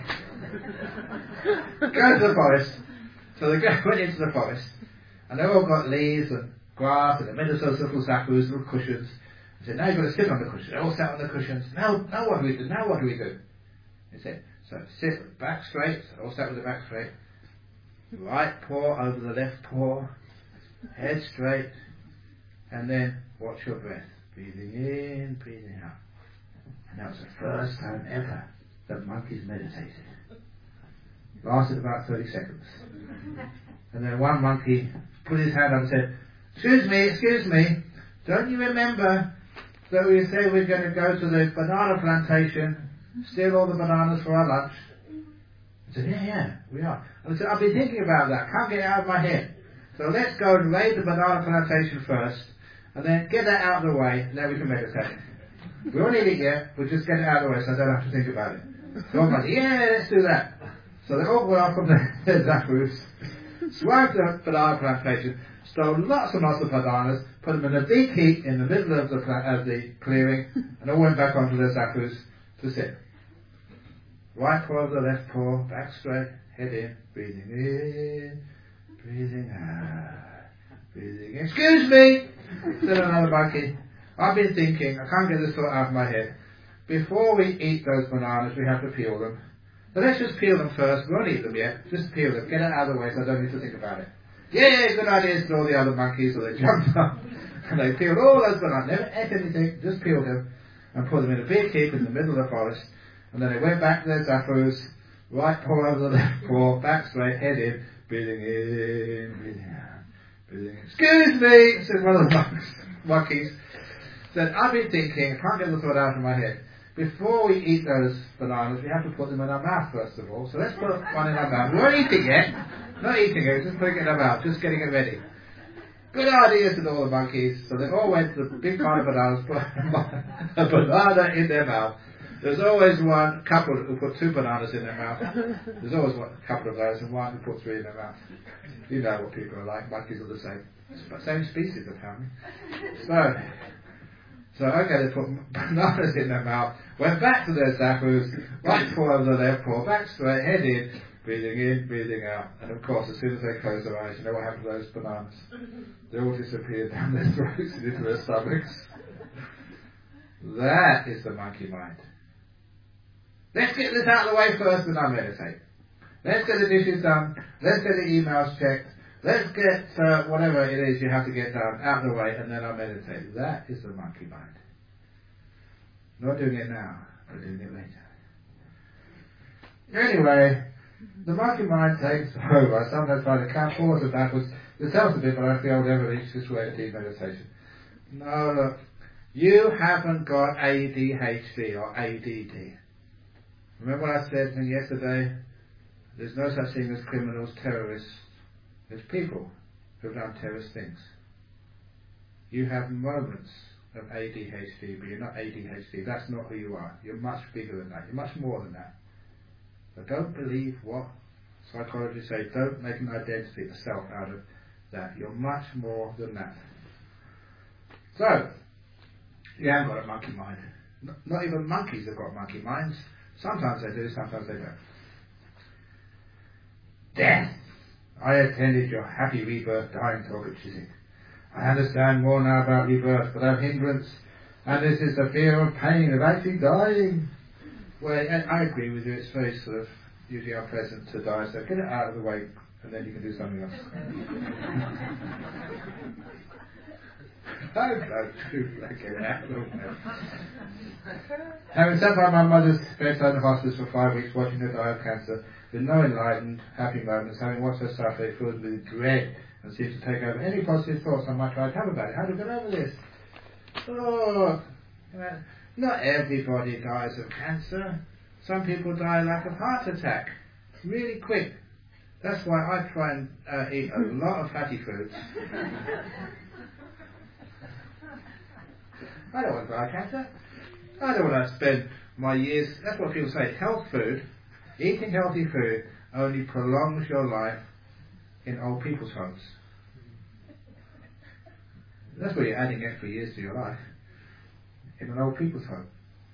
go into the forest. So they go, went into the forest, and they all got leaves and grass, and the middle of those little zakus, little cushions. He said, now you've got to sit on the cushion. They all sat on the cushions. Now, now what do we do? Now what do we do? He said, so sit with the back straight. So all sat with the back straight. Right paw over the left paw. Head straight. And then watch your breath. Breathing in, breathing out. And that was the first time ever that monkeys meditated. Lasted about thirty seconds. And then one monkey put his hand up and said, excuse me, excuse me, don't you remember that we said we're going to go to the banana plantation, steal all the bananas for our lunch? I said, yeah, yeah, we are. And I said, I've been thinking about that, can't get it out of my head. So let's go and raid the banana plantation first, and then get that out of the way, and then we can meditate. We won't need it yet, we'll just get it out of the way so I don't have to think about it. So I said, yeah, let's do that. So they all went off from their zakus, swam to the banana plantation, stole lots and lots of bananas, put them in a big heap in the middle of the, pla- of the clearing, and all went back onto their zakus to sit. Right paw over the left paw, back straight, head in, breathing in, breathing out, breathing in. Excuse me, said another monkey. I've been thinking, I can't get this thought out of my head. Before we eat those bananas, we have to peel them. So let's just peel them first. We won't eat them yet. Just peel them. Get it out of the way so I don't need to think about it. Yeah, yeah, good idea, said all the other monkeys. So they jumped up and they peeled all those bananas. Never ate anything, just peeled them and put them in a big heap in the middle of the forest. And then they went back to their zakus, right paw over the left paw, back straight, head in, breathing in, breathing out, breathing in. Excuse me, said one of the monks, monkeys. Said, I've been thinking, I can't get the thought out of my head. Before we eat those bananas, we have to put them in our mouth first of all. So let's put one in our mouth. We won't eat it yet. Not eating it, just putting it in our mouth, just getting it ready. Good idea, said all the monkeys. So they all went to the big pile of bananas, put a banana in their mouth. There's always one couple who put two bananas in their mouth. There's always one couple of those, and one who put three in their mouth. You know what people are like. Monkeys are the same. Same species, apparently. So, so okay, they put bananas in their mouth, went back to their zakus, right paw over the left paw, back straight, head in, breathing in, breathing out. And of course, as soon as they closed their eyes, you know what happened to those bananas? They all disappeared down their throats and into their stomachs. That is the monkey mind. Let's get this out of the way first and then meditate. Let's get the dishes done. Let's get the emails checked. Let's get uh, whatever it is you have to get done out of the way and then I'll meditate. That is the monkey mind. Not doing it now, but doing it later. Anyway, the monkey mind takes over. I sometimes try to count forwards and backwards. This helps a bit, but I don't think I'll ever reach this way of deep meditation. No, look. You haven't got A D H D or A D D. Remember what I said to you yesterday? There's no such thing as criminals, terrorists. There's people who've done terrorist things. You have moments of A D H D, but you're not A D H D. That's not who you are. You're much bigger than that. You're much more than that. But don't believe what psychologists say. Don't make an identity, a self, out of that. You're much more than that. So, you haven't got a monkey mind. Not, not even monkeys have got monkey minds. Sometimes they do, sometimes they don't. Death. I attended your happy rebirth dying talk at Chiswick. I understand more now about rebirth, but that hindrance, and this is the fear of pain of actually dying. Well, I, I agree with you. It's very sort of usually unpleasant to die, so get it out of the way, and then you can do something else. I don't do that. Get it out of the way. Having sat by my mother's bedside in the hospice for five weeks, watching her die of cancer, with no enlightened, happy moments, having watched her suffer, it filled with dread and seemed to take over any positive thoughts I might try to have about it. How to get over this? Oh, you know, not everybody dies of cancer. Some people die like a heart attack, really quick. That's why I try and uh, eat a lot of fatty foods. I don't want to die of cancer. I don't want to spend my years, that's what people say, health food, eating healthy food only prolongs your life in old people's homes. That's where you're adding extra years to your life, in an old people's home.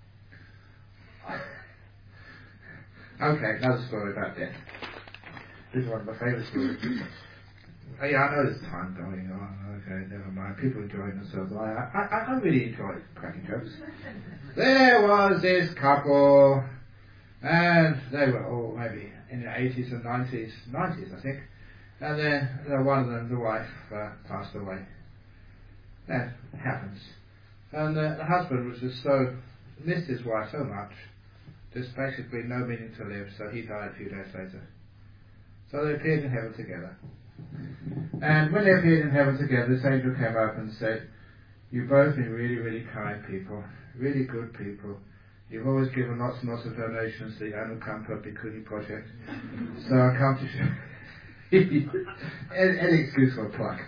Okay, another story about death. This is one of my favourite stories. Oh, yeah, I know there's time going on. Okay, never mind. People enjoying themselves. I, I, I really enjoy cracking jokes. There was this couple, and they were all maybe in their eighties and nineties, nineties I think. And then uh, one of them, the wife, uh, passed away. That happens. And uh, the husband was just so, missed his wife so much, just basically no meaning to live, so he died a few days later. So they appeared in heaven together. And when they appeared in heaven together, this angel came up and said, "You've both been really, really kind people, really good people. You've always given lots and lots of donations to the Anukampa Bhikkhuni project. So I come to show any, any excuse for a plug.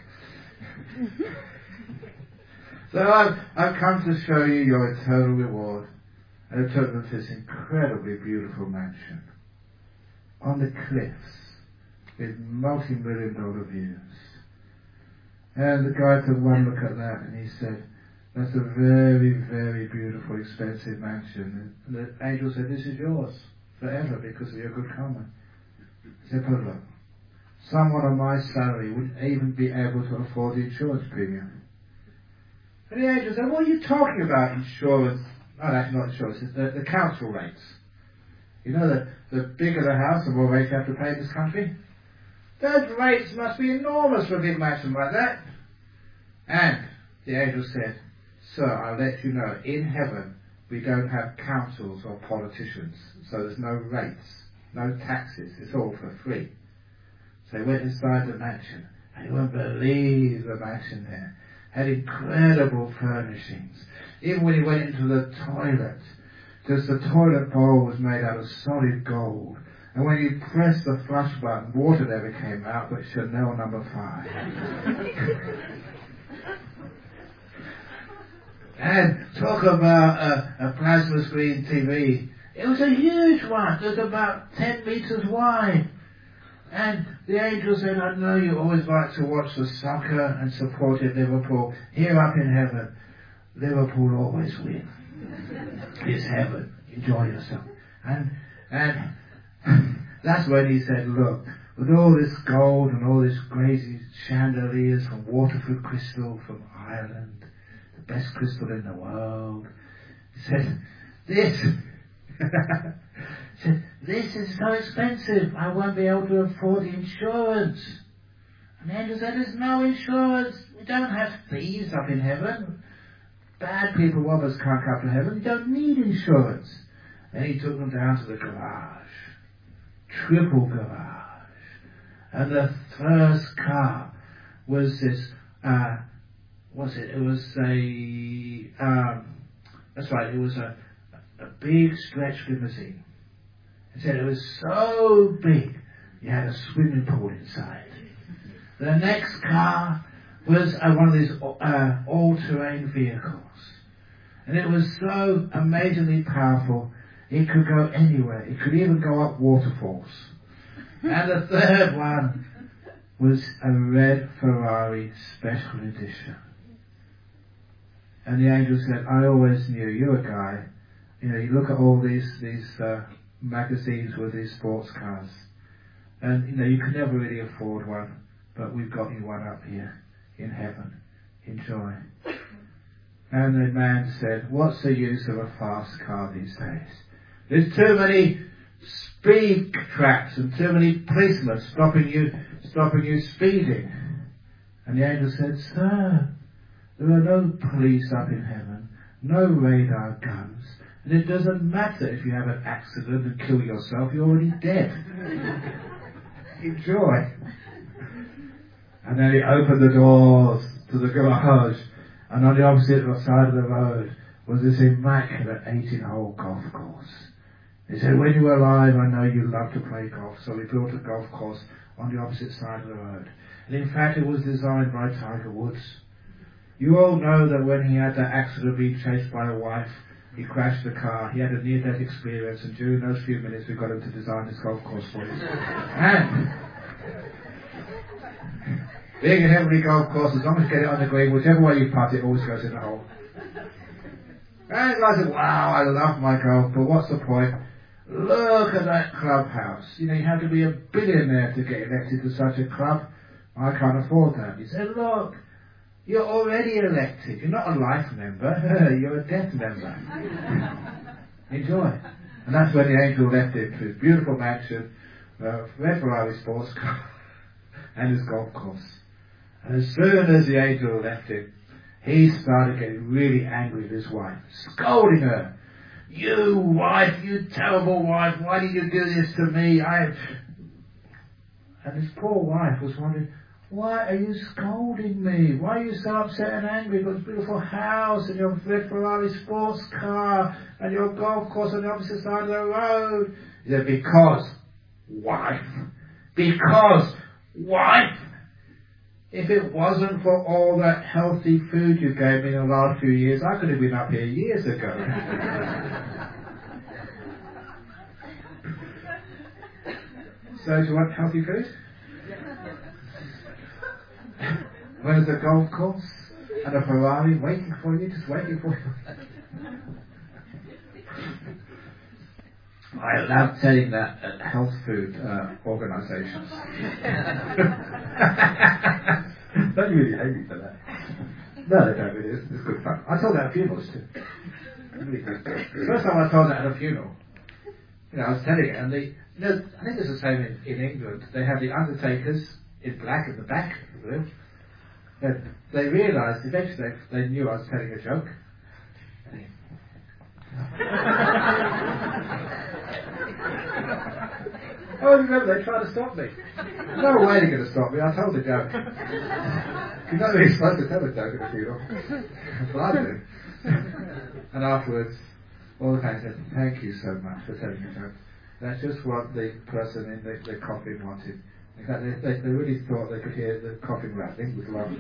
So I've, I've come to show you your eternal reward." And it took them to this incredibly beautiful mansion on the cliffs with multi-million dollar views. And the guy took one look at that and he said, "That's a very, very beautiful, expensive mansion." And the angel said, "This is yours forever because of your good karma." He said, "But look, someone on my salary wouldn't even be able to afford the insurance premium." And the angel said, "What are you talking about, insurance?" No, that's not insurance, it's the, the council rates. You know that the bigger the house, the more rates you have to pay in this country? Those rates must be enormous for a big mansion like that. And the angel said, "Sir, I'll let you know, in heaven we don't have councils or politicians, so there's no rates, no taxes, it's all for free." So he went inside the mansion, and you won't believe the mansion there. Had incredible furnishings. Even when he went into the toilet, just the toilet bowl was made out of solid gold. And when you pressed the flush button, water never came out, but Chanel number five. And talk about a, a plasma screen T V. It was a huge one. It was about ten meters wide. And the angel said, "I know you always like to watch the soccer and supported Liverpool. Here up in heaven, Liverpool always win. It's heaven. Enjoy yourself." And and that's when he said, "Look, with all this gold and all this crazy chandeliers from Waterford crystal from Ireland, the best crystal in the world," he said, "This." Said, "This is so expensive, I won't be able to afford the insurance." And the angel said, "There's no insurance. We don't have thieves up in heaven. Bad people, robbers can't come to heaven. You don't need insurance." Then he took them down to the garage. triple garage. And the first car was this, uh, was it, it was a, um, that's right, it was a, a big stretch limousine. It said it was so big, you had a swimming pool inside. The next car was uh, one of these uh, all-terrain vehicles. And it was so amazingly powerful, it could go anywhere. It could even go up waterfalls. And the third one was a red Ferrari special edition. And the angel said, I always knew you're a guy. You know, you look at all these these uh, magazines with these sports cars, and you know you can never really afford one, but we've got you one up here in heaven. Enjoy. And the man said, what's the use of a fast car these days? There's too many speed traps and too many policemen stopping you, stopping you speeding. And the angel said, sir, there are no police up in heaven, no radar guns, and it doesn't matter if you have an accident and kill yourself, you're already dead. Enjoy. And then he opened the doors to the garage, and on the opposite side of the road was this immaculate eighteen-hole golf course. He said, when you were alive, I know you love to play golf, so we built a golf course on the opposite side of the road. And in fact, it was designed by Tiger Woods. You all know that when he had that accident of being chased by a wife, he crashed the car, he had a near-death experience, and during those few minutes we got him to design this golf course for us. And being a heavenly golf course, as long as you get it on the green, whichever way you putt, it always goes in the hole. And I said, wow, I love my golf, but what's the point? Look at that clubhouse. You know, you have to be a billionaire to get elected to such a club. I can't afford that. He said, look, you're already elected. You're not a life member. You're a death member. Enjoy. And that's when the angel left him to his beautiful mansion, uh, red Ferrari sports car, and his golf course. And as soon as the angel left him, he started getting really angry with his wife, scolding her. You wife, you terrible wife, why did you do this to me? I. And his poor wife was wondering, why are you scolding me? Why are you so upset and angry? You've got this beautiful house and your red Ferrari sports car and your golf course on the opposite side of the road. He said, because, wife, because, wife, if it wasn't for all that healthy food you gave me in the last few years, I could have been up here years ago. So do you want healthy food? Where's the golf course and a Ferrari waiting for you, just waiting for you? I love telling that at health food uh, organisations. Don't you really hate me for that? No, they don't really. It's, it's good fun. I told that at funerals too. Really good. The first time I told that at a funeral, you know, I was telling it, and they, you know, I think it's the same in, in England. They have the undertakers in black at the back of the room. But they realised eventually they, they knew I was telling a joke. Oh, remember, they tried to stop me. No way they're going to stop me. I told a joke. You're not really supposed to tell a joke at a funeral. But I do. And afterwards, all the parents said, thank you so much for telling a joke. That's just what the person in the, the coffin wanted. In fact, they, they, they really thought they could hear the coffin rattling with love.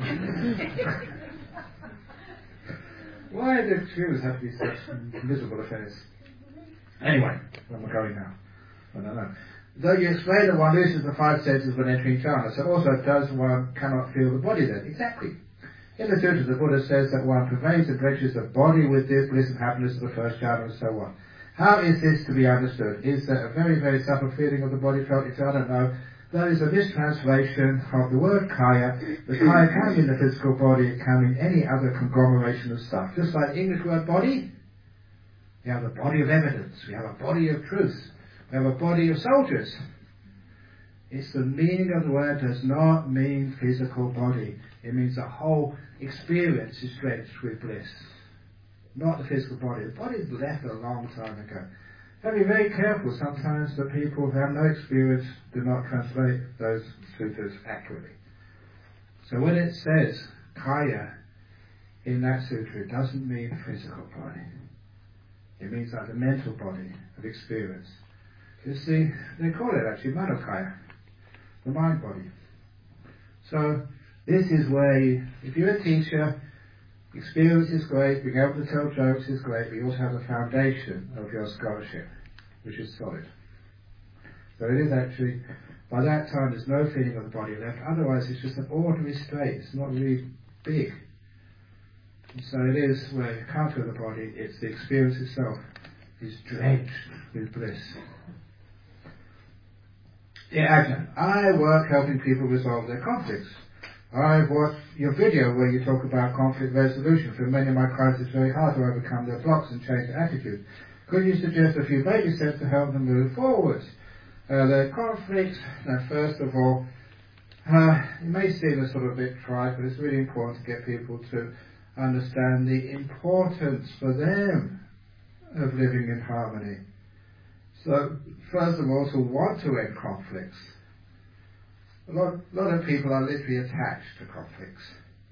Why do funerals have to be such miserable affairs? Anyway, where am I going now? I don't know. Though you explain that one loses the five senses when entering jhana, so also does one cannot feel the body then. Exactly. In the Sutras, the Buddha says that one pervades and drenches the body with this bliss and happiness of the first jhana and so on. How is this to be understood? Is there a very, very subtle feeling of the body felt in jhana? No. There is a mistranslation of the word kaya. The kaya can mean the physical body, it can mean any other conglomeration of stuff. Just like the English word body, we have a body of evidence, we have a body of truth, we have a body of soldiers. It's the meaning of the word does not mean physical body. It means the whole experience is drenched with bliss. Not the physical body. The body is left a long time ago. have to be very careful sometimes that people who have no experience do not translate those sutras accurately. So when it says kaya in that sutra, it doesn't mean physical body. It means like the mental body of experience. You see, they call it actually manokaya, the mind body. So this is where, you, if you're a teacher, experience is great, being able to tell jokes is great, but you also have the foundation of your scholarship, which is solid. So it is actually, by that time there's no feeling of the body left, otherwise it's just an ordinary state, it's not really big. And so it is where you come to the body, it's the experience itself is drenched with bliss. Yeah, Ajahn, I work helping people resolve their conflicts. I've watched your video where you talk about conflict resolution. For many of my clients it's very hard to overcome their blocks and change their attitude. Could you suggest a few baby steps to help them move forward? Uh, the conflict, now first of all, uh, it may seem a sort of bit trite, but it's really important to get people to understand the importance for them of living in harmony. So, first of all, to want to end conflicts. A lot, a lot of people are literally attached to conflicts.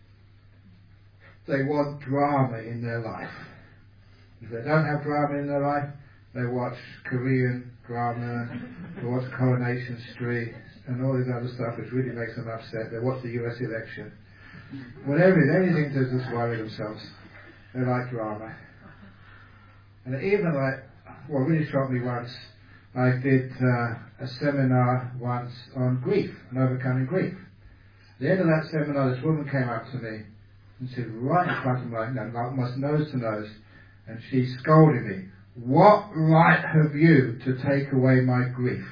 They want drama in their life. If they don't have drama in their life, they watch Korean drama, they watch Coronation Street, and all this other stuff which really makes them upset. They watch the U S election. Whatever it is, anything to just worry themselves. They like drama. And even like, what really shocked me once, I did uh, a seminar once on grief and overcoming grief. At the end of that seminar, this woman came up to me and said, right in front of me, you know, almost nose to nose, and she scolded me, "What right have you to take away my grief?"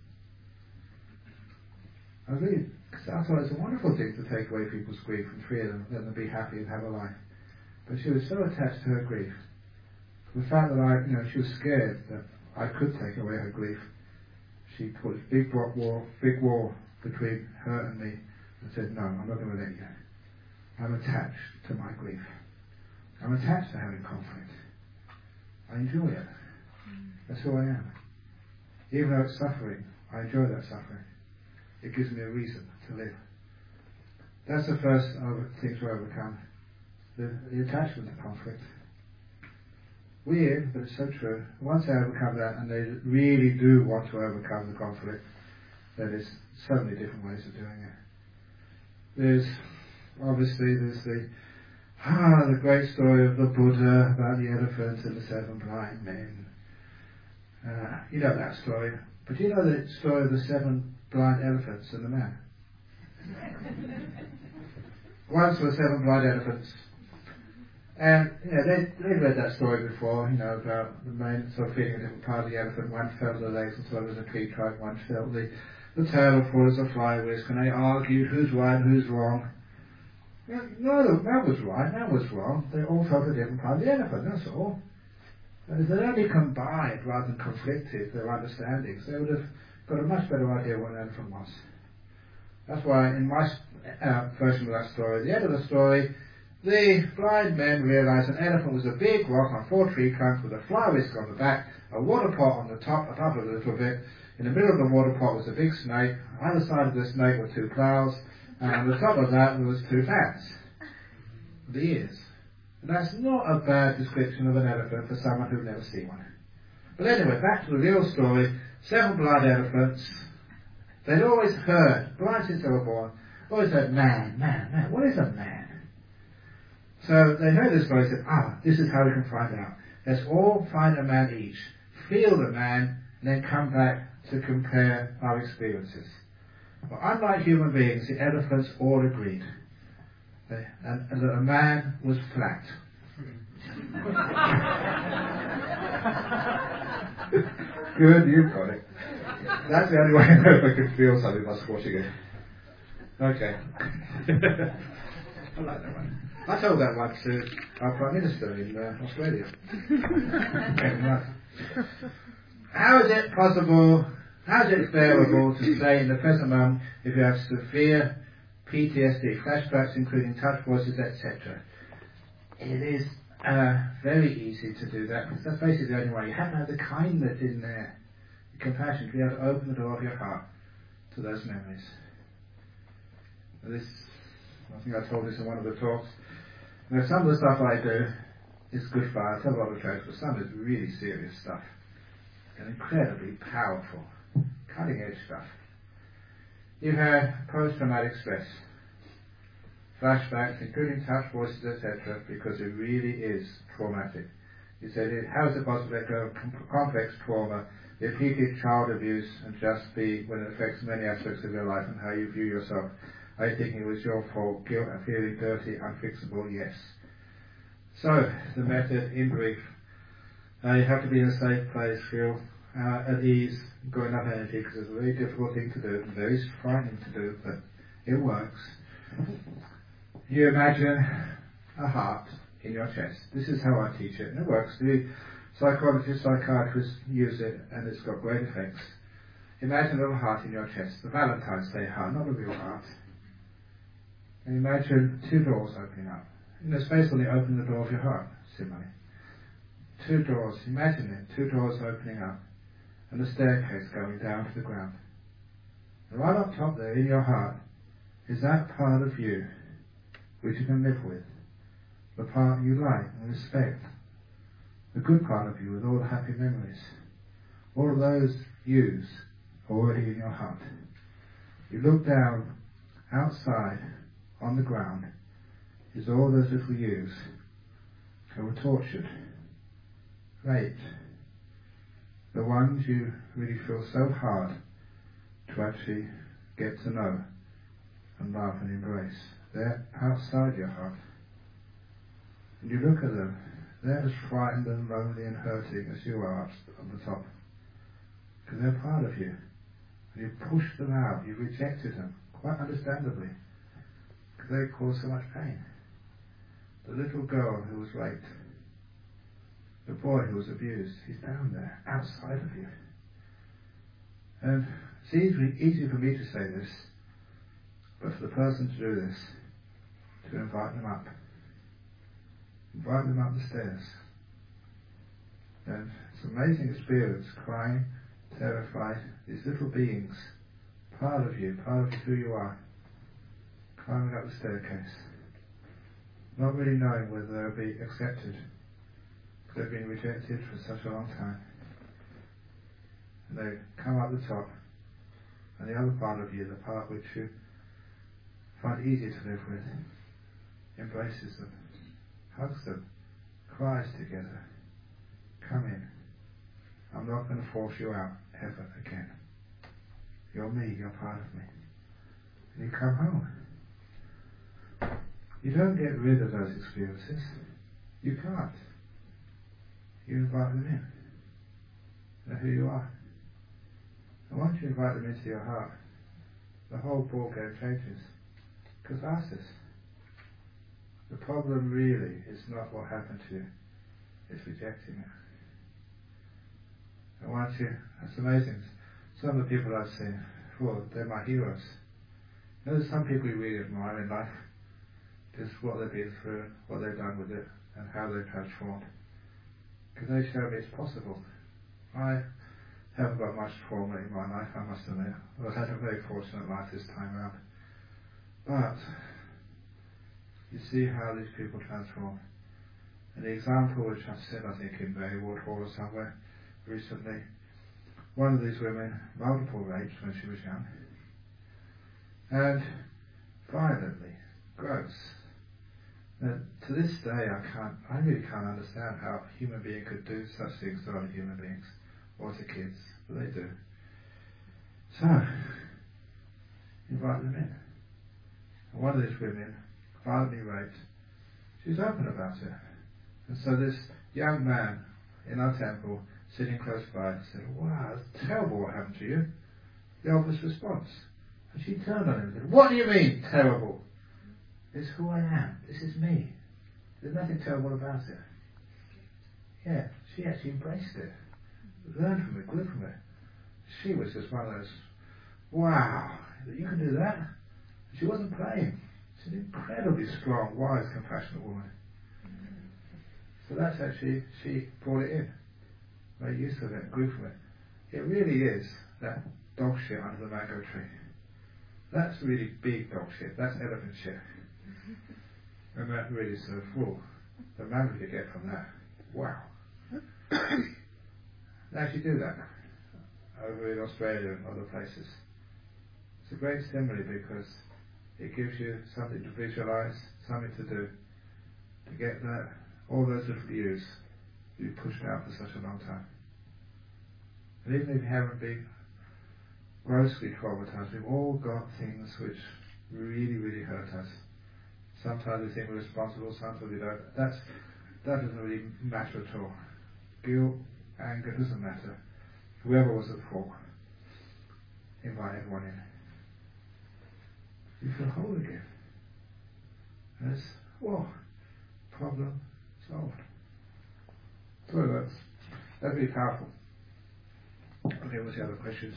I really, because I thought it's a wonderful thing to take away people's grief and free them, let them be happy and have a life. But she was so attached to her grief. The fact that I, you know, she was scared that I could take away her grief. She put a big rock wall, big wall between her and me, and said, "No, I'm not going to let you. I'm attached to my grief. I'm attached to having conflict. I enjoy it. That's who I am. Even though it's suffering, I enjoy that suffering. It gives me a reason to live." That's the first thing to overcome, the, the attachment to conflict. Weird, but it's so true. Once they overcome that, and they really do want to overcome the conflict, then there's so many different ways of doing it. There's, obviously, there's the, ah, the great story of the Buddha about the elephant and the seven blind men. Uh, you know that story. But you know the story of the seven blind elephants and the man? Once there were seven blind elephants. And, you know, they, they've read that story before, you know, about the man sort of feeling a different part of the elephant. One felt the legs and sort of as a tree trunk, one felt the, the tail and full as a fly whisk, and they argued who's right and who's wrong. You know, no, that was right, that was wrong. They all felt a different part of the elephant, that's all. And if they'd only combined rather than conflicted their understandings, they would have got a much better idea what an elephant was. That's why in my uh, version of that story, at the end of the story, the blind men realized an elephant was a big rock on four tree trunks with a fly whisk on the back, a water pot on the top, above it a little bit. In the middle of the water pot was a big snake. On either side of the snake were two clouds, and on the top of that there was two fans. The ears. And that's not a bad description of an elephant for someone who'd never seen one. But anyway, back to the real story. Seven blind elephants. They'd always heard, blind since they were born, always heard, man, man, man. What is a man? So they heard this story and said, ah, this is how we can find out. Let's all find a man each, feel the man, and then come back to compare our experiences. Well, unlike human beings, the elephants all agreed. They, and, and that a man was flat. Good, you've got it. That's the only way I know if I can feel something by squashing it. Okay. I like that one. I told that one to our Prime Minister in uh, Australia. How is it possible, how is it bearable to stay in the present moment if you have severe P T S D, flashbacks including touch voices, et cetera? It is uh, very easy to do that, because that's basically the only way. You have to have the kindness in there, the compassion, to be able to open the door of your heart to those memories. This, I think I told this in one of the talks. You know, some of the stuff I do is good fun. I tell a lot of jokes, but some is really serious stuff and incredibly powerful, cutting edge stuff. You've had post-traumatic stress, flashbacks, including touch, voices, et cetera, because it really is traumatic. You said, how is it possible to let go of com- complex trauma, repeated child abuse, and just be when it affects many aspects of your life and how you view yourself? Are you thinking it was your fault, guilt, and feeling dirty, unfixable? Yes. So, the method in brief. Uh, you have to be in a safe place, feel uh, at ease, got enough energy, because it's a very difficult thing to do, very frightening to do, but it works. You imagine a heart in your chest. This is how I teach it, and it works. The psychologists, psychiatrists use it, and it's got great effects. Imagine a little heart in your chest, the Valentine's Day heart, not a real heart. And imagine two doors opening up. In the space when you open the door of your heart, similarly. Two doors, imagine it, two doors opening up, and a staircase going down to the ground. And right up top there, in your heart, is that part of you which you can live with, the part you like and respect, the good part of you with all the happy memories. All of those yous are already in your heart. You look down, outside, on the ground, is all those little yous who were tortured, raped, the ones you really feel so hard to actually get to know and love and embrace. They're outside your heart. And you look at them, they're as frightened and lonely and hurting as you are up on the top. Because they're part of you. And you pushed them out, you rejected them, quite understandably. Because they cause so much pain. The little girl who was raped, the boy who was abused, he's down there, outside of you. And it's easy, easy for me to say this, but for the person to do this, to invite them up. Invite them up the stairs. And it's an amazing experience, crying, terrified, these little beings, part of you, part of who you are, climbing up the staircase, not really knowing whether they'll be accepted, because they've been rejected for such a long time. And they come up the top, and the other part of you, the part which you find easier to live with, embraces them, hugs them, cries together. Come in. I'm not going to force you out ever again. You're me, you're part of me. And you come home. You don't get rid of those experiences. You can't. You invite them in. They're who you are. And once you invite them into your heart, the whole ball game changes. Catharsis. The problem really is not what happened to you, it's rejecting it. And once you, that's amazing. Some of the people I've seen, well, they're my heroes. You know, there's some people you really admire in life, just what they've been through, what they've done with it, and how they've transformed. Because they show me it's possible. I haven't got much trauma in my life, I must admit. I've had a very fortunate life this time around. But you see how these people transform. And the example which I've said, I think, in Bayward Hall or somewhere recently, one of these women, multiple rapes when she was young, and violently, gross. Now, to this day, I can't, I really can't understand how a human being could do such things to other human beings, or to kids, but they do. So, invite them in. And one of these women, violently raped, she's open about it. And so this young man in our temple, sitting close by, said, wow, it's terrible what happened to you. The obvious response. And she turned on him and said, what do you mean, terrible? It's who I am. This is me. There's nothing terrible about it. Yeah, she actually embraced it. Learned from it, grew from it. She was just one of those, wow, you can do that? She wasn't playing. She's an incredibly strong, wise, compassionate woman. So that's actually, she brought it in. Made use of it, grew from it. It really is that dog shit under the mango tree. That's really big dog shit. That's elephant shit. And that really sort of, whoa, the mango you get from that. Wow. They actually do that over in Australia and other places. It's a great stimuli because it gives you something to visualize, something to do, to get that, all those little views you pushed out for such a long time. And even if you haven't been grossly traumatized, we've all got things which really, really hurt us. Sometimes we think we're responsible, sometimes we don't. That's, that doesn't really matter at all. Guilt, anger, doesn't matter. Whoever was at fault, invite everyone in. You feel whole again. And it's, whoa, problem solved. So that's, that'd be powerful. Okay, what's the other questions?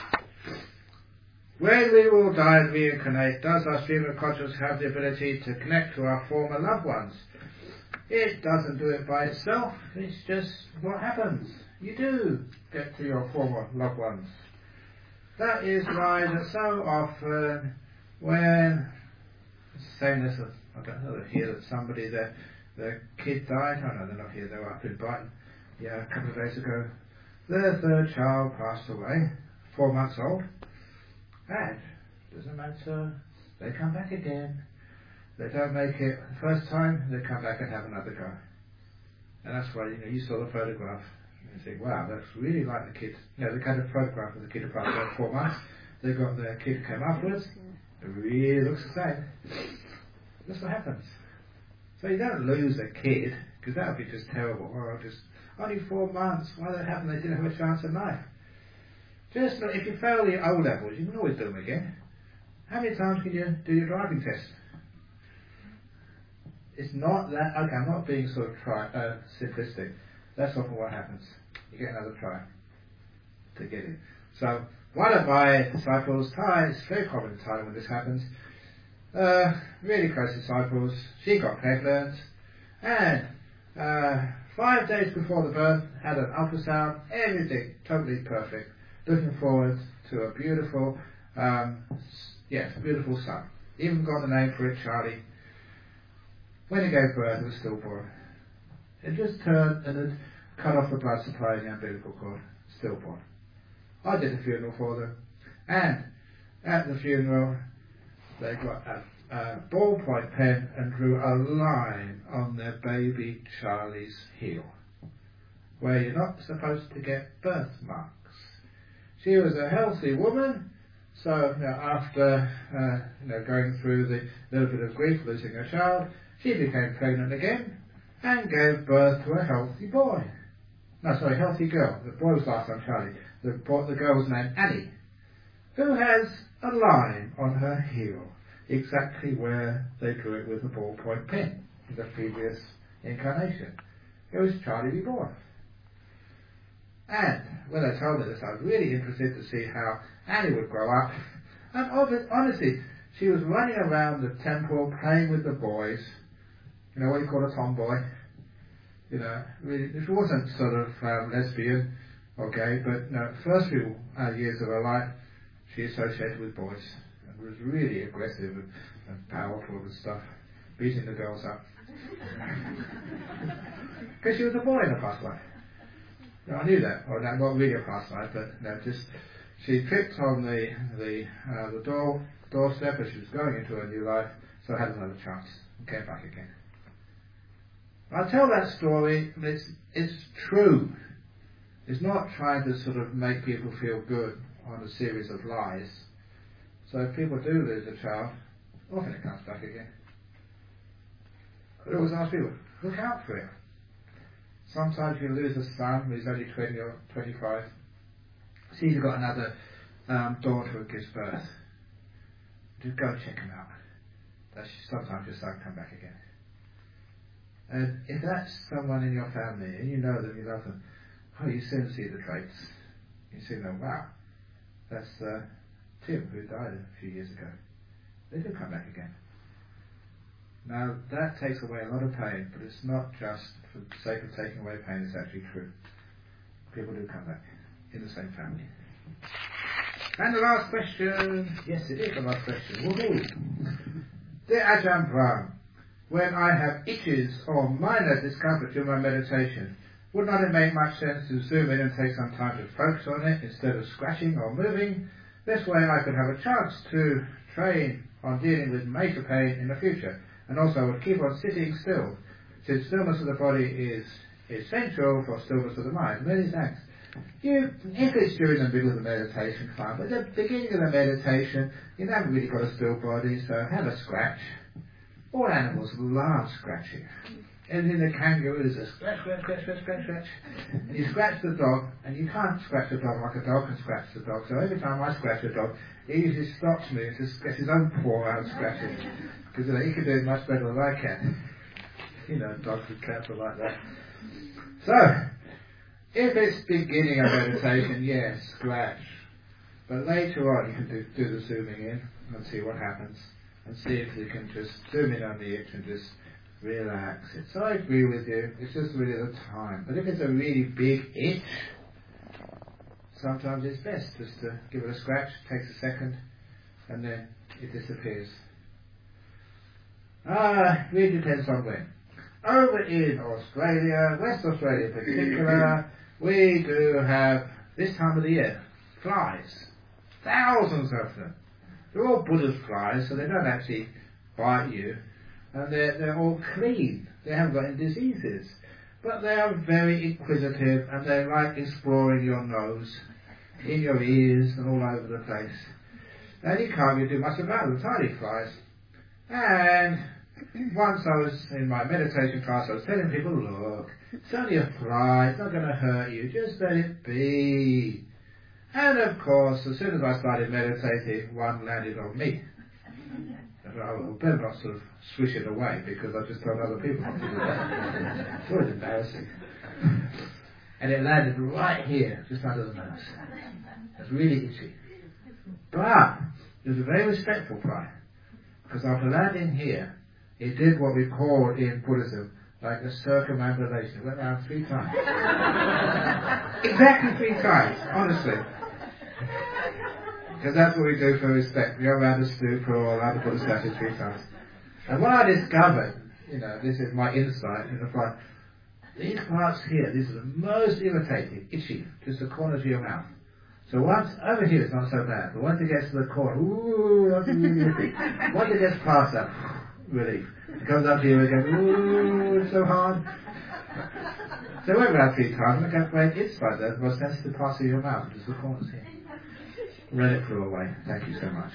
When we will die and reincarnate, does our stream of consciousness have the ability to connect to our former loved ones? It doesn't do it by itself. It's just what happens. You do get to your former loved ones. That is why that so often when saying this, I don't know, hear that somebody, their their kid died. Oh no, they're not here. They were up in Brighton. Yeah, a couple of days ago. Their third child passed away, four months old, and doesn't matter. They come back again. They don't make it the first time. They come back and have another go. And that's why, you know, you saw the photograph. And you think, wow, that's really like the kid. You know, they kind of photograph of the kid who passed away four months. They got the kid who came afterwards. It really looks the same. That's what happens. So you don't lose a kid, because that would be just terrible. Oh, just only four months. Why did that happen? They didn't have a chance in life. Just if you fail the O levels, you can always do them again. How many times can you do your driving test? It's not that, okay, I'm not being sort of try, uh, simplistic. That's often what happens. You get another try to get it. So, one of my disciples, Thai, it's very common in Thailand when this happens, uh, really close disciples, she got pregnant, and uh, five days before the birth, had an ultrasound, everything totally perfect. Looking forward to a beautiful, um, yes, beautiful son. Even got the name for it, Charlie. When he gave birth, it was stillborn. It just turned and had cut off the blood supply in the umbilical cord. Stillborn. I did the funeral for them. And at the funeral, they got a, a ballpoint pen and drew a line on their baby Charlie's heel, where you're not supposed to get birthmarks. She was a healthy woman, so you know, after uh, you know, going through the little bit of grief, losing her child, she became pregnant again and gave birth to a healthy boy. No, sorry, healthy girl. The boy was last on Charlie. The, boy, the girl was named Annie, who has a line on her heel, exactly where they drew it with a ballpoint pen in the previous incarnation. It was Charlie reborn. And when I told her this, I was really interested to see how Annie would grow up. And honestly, she was running around the temple playing with the boys. You know what you call a tomboy? You know, really, she wasn't sort of um, lesbian or gay, but no, the first few uh, years of her life, she associated with boys and was really aggressive and, and powerful and stuff, beating the girls up. Because she was a boy in her past life. No, I knew that, or no, not really a past life, but no, just she tripped on the the uh, the door doorstep as she was going into her new life, so I had another chance and came back again. I tell that story, and it's it's true. It's not trying to sort of make people feel good on a series of lies. So if people do lose a child, often it comes back again. But I always ask people, look out for it. Sometimes you lose a son who's only twenty or twenty-five. See, you've got another um, daughter who gives birth. Just go check him out. That's sometimes your son come back again. And if that's someone in your family and you know them, you love them, oh, you soon see the traits. You soon know, wow, that's uh, Tim who died a few years ago. They do come back again. Now that takes away a lot of pain, but it's not just for the sake of taking away pain, it's actually true. People do come back in the same family. And the last question, yes it is the last question. Woohoo! Dear Ajahn Brahm, when I have itches or minor discomfort during my meditation, would not it make much sense to zoom in and take some time to focus on it instead of scratching or moving? This way I could have a chance to train on dealing with major pain in the future, and also I would keep on sitting still, since stillness of the body is essential for stillness of the mind. Many thanks. You, if it's during the middle of the meditation, fine, but at the beginning of the meditation, you haven't really got a still body, so have a scratch. All animals love scratching. And in the kangaroo, there's a scratch, scratch, scratch, scratch, scratch, scratch. And you scratch the dog, and you can't scratch the dog like a dog can scratch the dog. So every time I scratch a dog, he usually stops me and just gets his own paw out and scratches. Because you know, he can do it much better than I can. You know, dogs and cats are like that. So, if it's beginning of meditation, yes, scratch. But later on, you can do, do the zooming in and see what happens. And see if you can just zoom in on the itch and just relax it. So I agree with you, it's just really the time. But if it's a really big itch, sometimes it's best just to give it a scratch, takes a second, and then it disappears. Ah, really depends on when. Over in Australia, West Australia in particular, we do have, this time of the year, flies. Thousands of them. They're all Buddha's flies, so they don't actually bite you. And they're, they're all clean. They haven't got any diseases. But they are very inquisitive, and they like exploring your nose, in your ears, and all over the place. And you can't really do much about them, tiny flies. And once I was in my meditation class, I was telling people, look, it's only a fly, it's not going to hurt you, just let it be. And of course, as soon as I started meditating, one landed on me. And I better not sort of swish it away, because I just told other people not to do that. It's always embarrassing. And it landed right here, just under the nose. It's really itchy. But it was a very respectful fly, because after landing here, it did what we call in Buddhism like a circumambulation. It went around three times. Exactly three times, honestly. Because that's what we do for respect. We go around the stupa or around the Buddha statue three times. And what I discovered, you know, this is my insight in the front, these parts here, these are the most irritating, itchy, just the corners of your mouth. So once, over here it's not so bad, but once it gets to the corner, ooh, that's really itchy. Once it gets past that, relief. It comes up here again, ooh, it's so hard. So I went around three times, and I got great insight there, the most sensitive parts of your mouth, just the corners here. Read it flew away. Thank you so much.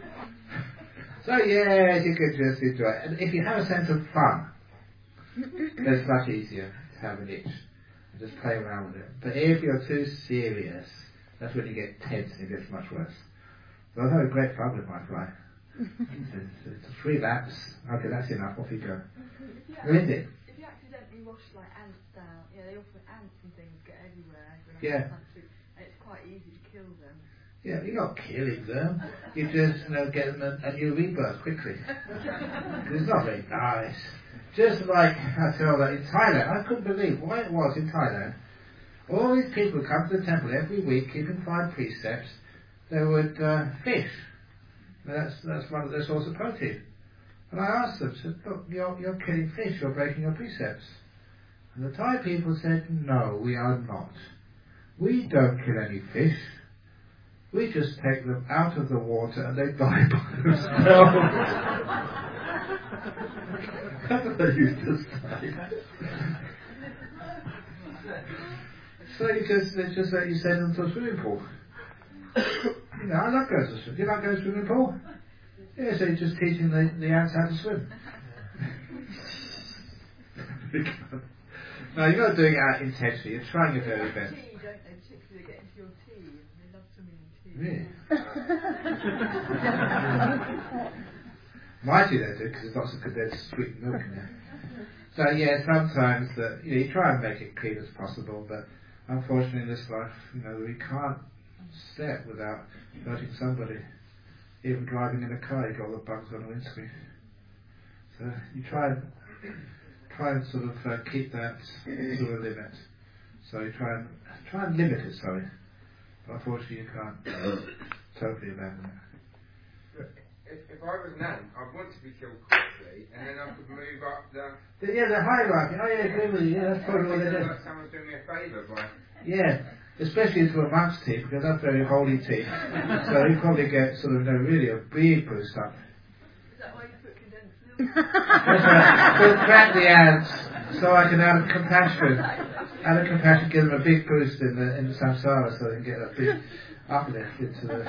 So yes, you could just enjoy it. And if you have a sense of fun, then it's much easier to have an itch and just play around with it. But if you're too serious, that's when you get tense and it gets much worse. So I was having great fun with my fly. It's, it's, it's three laps. Okay, that's enough. Off you go. Who is it? If you accidentally wash like ants down, yeah, they often ants and things get everywhere. Yeah. And it's quite easy to kill them. Yeah, you're not killing them. You just, you know, get them a, a new rebirth quickly. It's not very nice. Just like I tell that in Thailand, I couldn't believe why it was in Thailand. All these people come to the temple every week, keeping five precepts. They would uh, fish. That's that's one of their source of protein. And I asked them, said, look, you're you're killing fish. You're breaking your precepts. And the Thai people said, no, we are not. We don't kill any fish. We just take them out of the water and they die by themselves. That's what I used to say. So you just, it's just that you send them to a swimming pool. You know, I love going to swim. Do you like going to a swimming pool? Yeah, so you're just teaching the, the ants how to swim. No, you're not doing it out intentionally. You're trying your very best. Really? My tea they do, because there's lots of condensed sweet milk in there. So yeah, sometimes that you know you try and make it clean as possible, but unfortunately in this life, you know, we can't step without hurting somebody. Even driving in a car, you got all the bugs on the windscreen. So you try and try and sort of uh, keep that to a limit. So you try and try and limit it. Sorry, but unfortunately you can't totally abandon it. If, if I was an ant, I'd want to be killed quickly, and then I could move up the. The, yeah, the hierarchy. Oh yeah, agree with you. Yeah, that's probably what they do. Like someone's doing me a favour by. Yeah, especially into a monk's teeth, because that's very holy teeth. So you probably get sort of, you know, really a big boost up. Is that why you put condensed milk? That's right. To attract the ants, so I can out of compassion, out of compassion, give them a big boost in the in the samsara, so they can get a big uplift into the.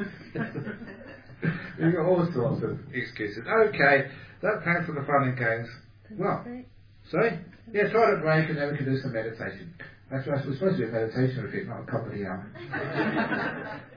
We've got all sorts of excuses. Okay, that came from the fun and games. Well, sorry? Yeah, try to break and then we can do some meditation. That's right, we're supposed to do a meditation retreat, not a comedy hour.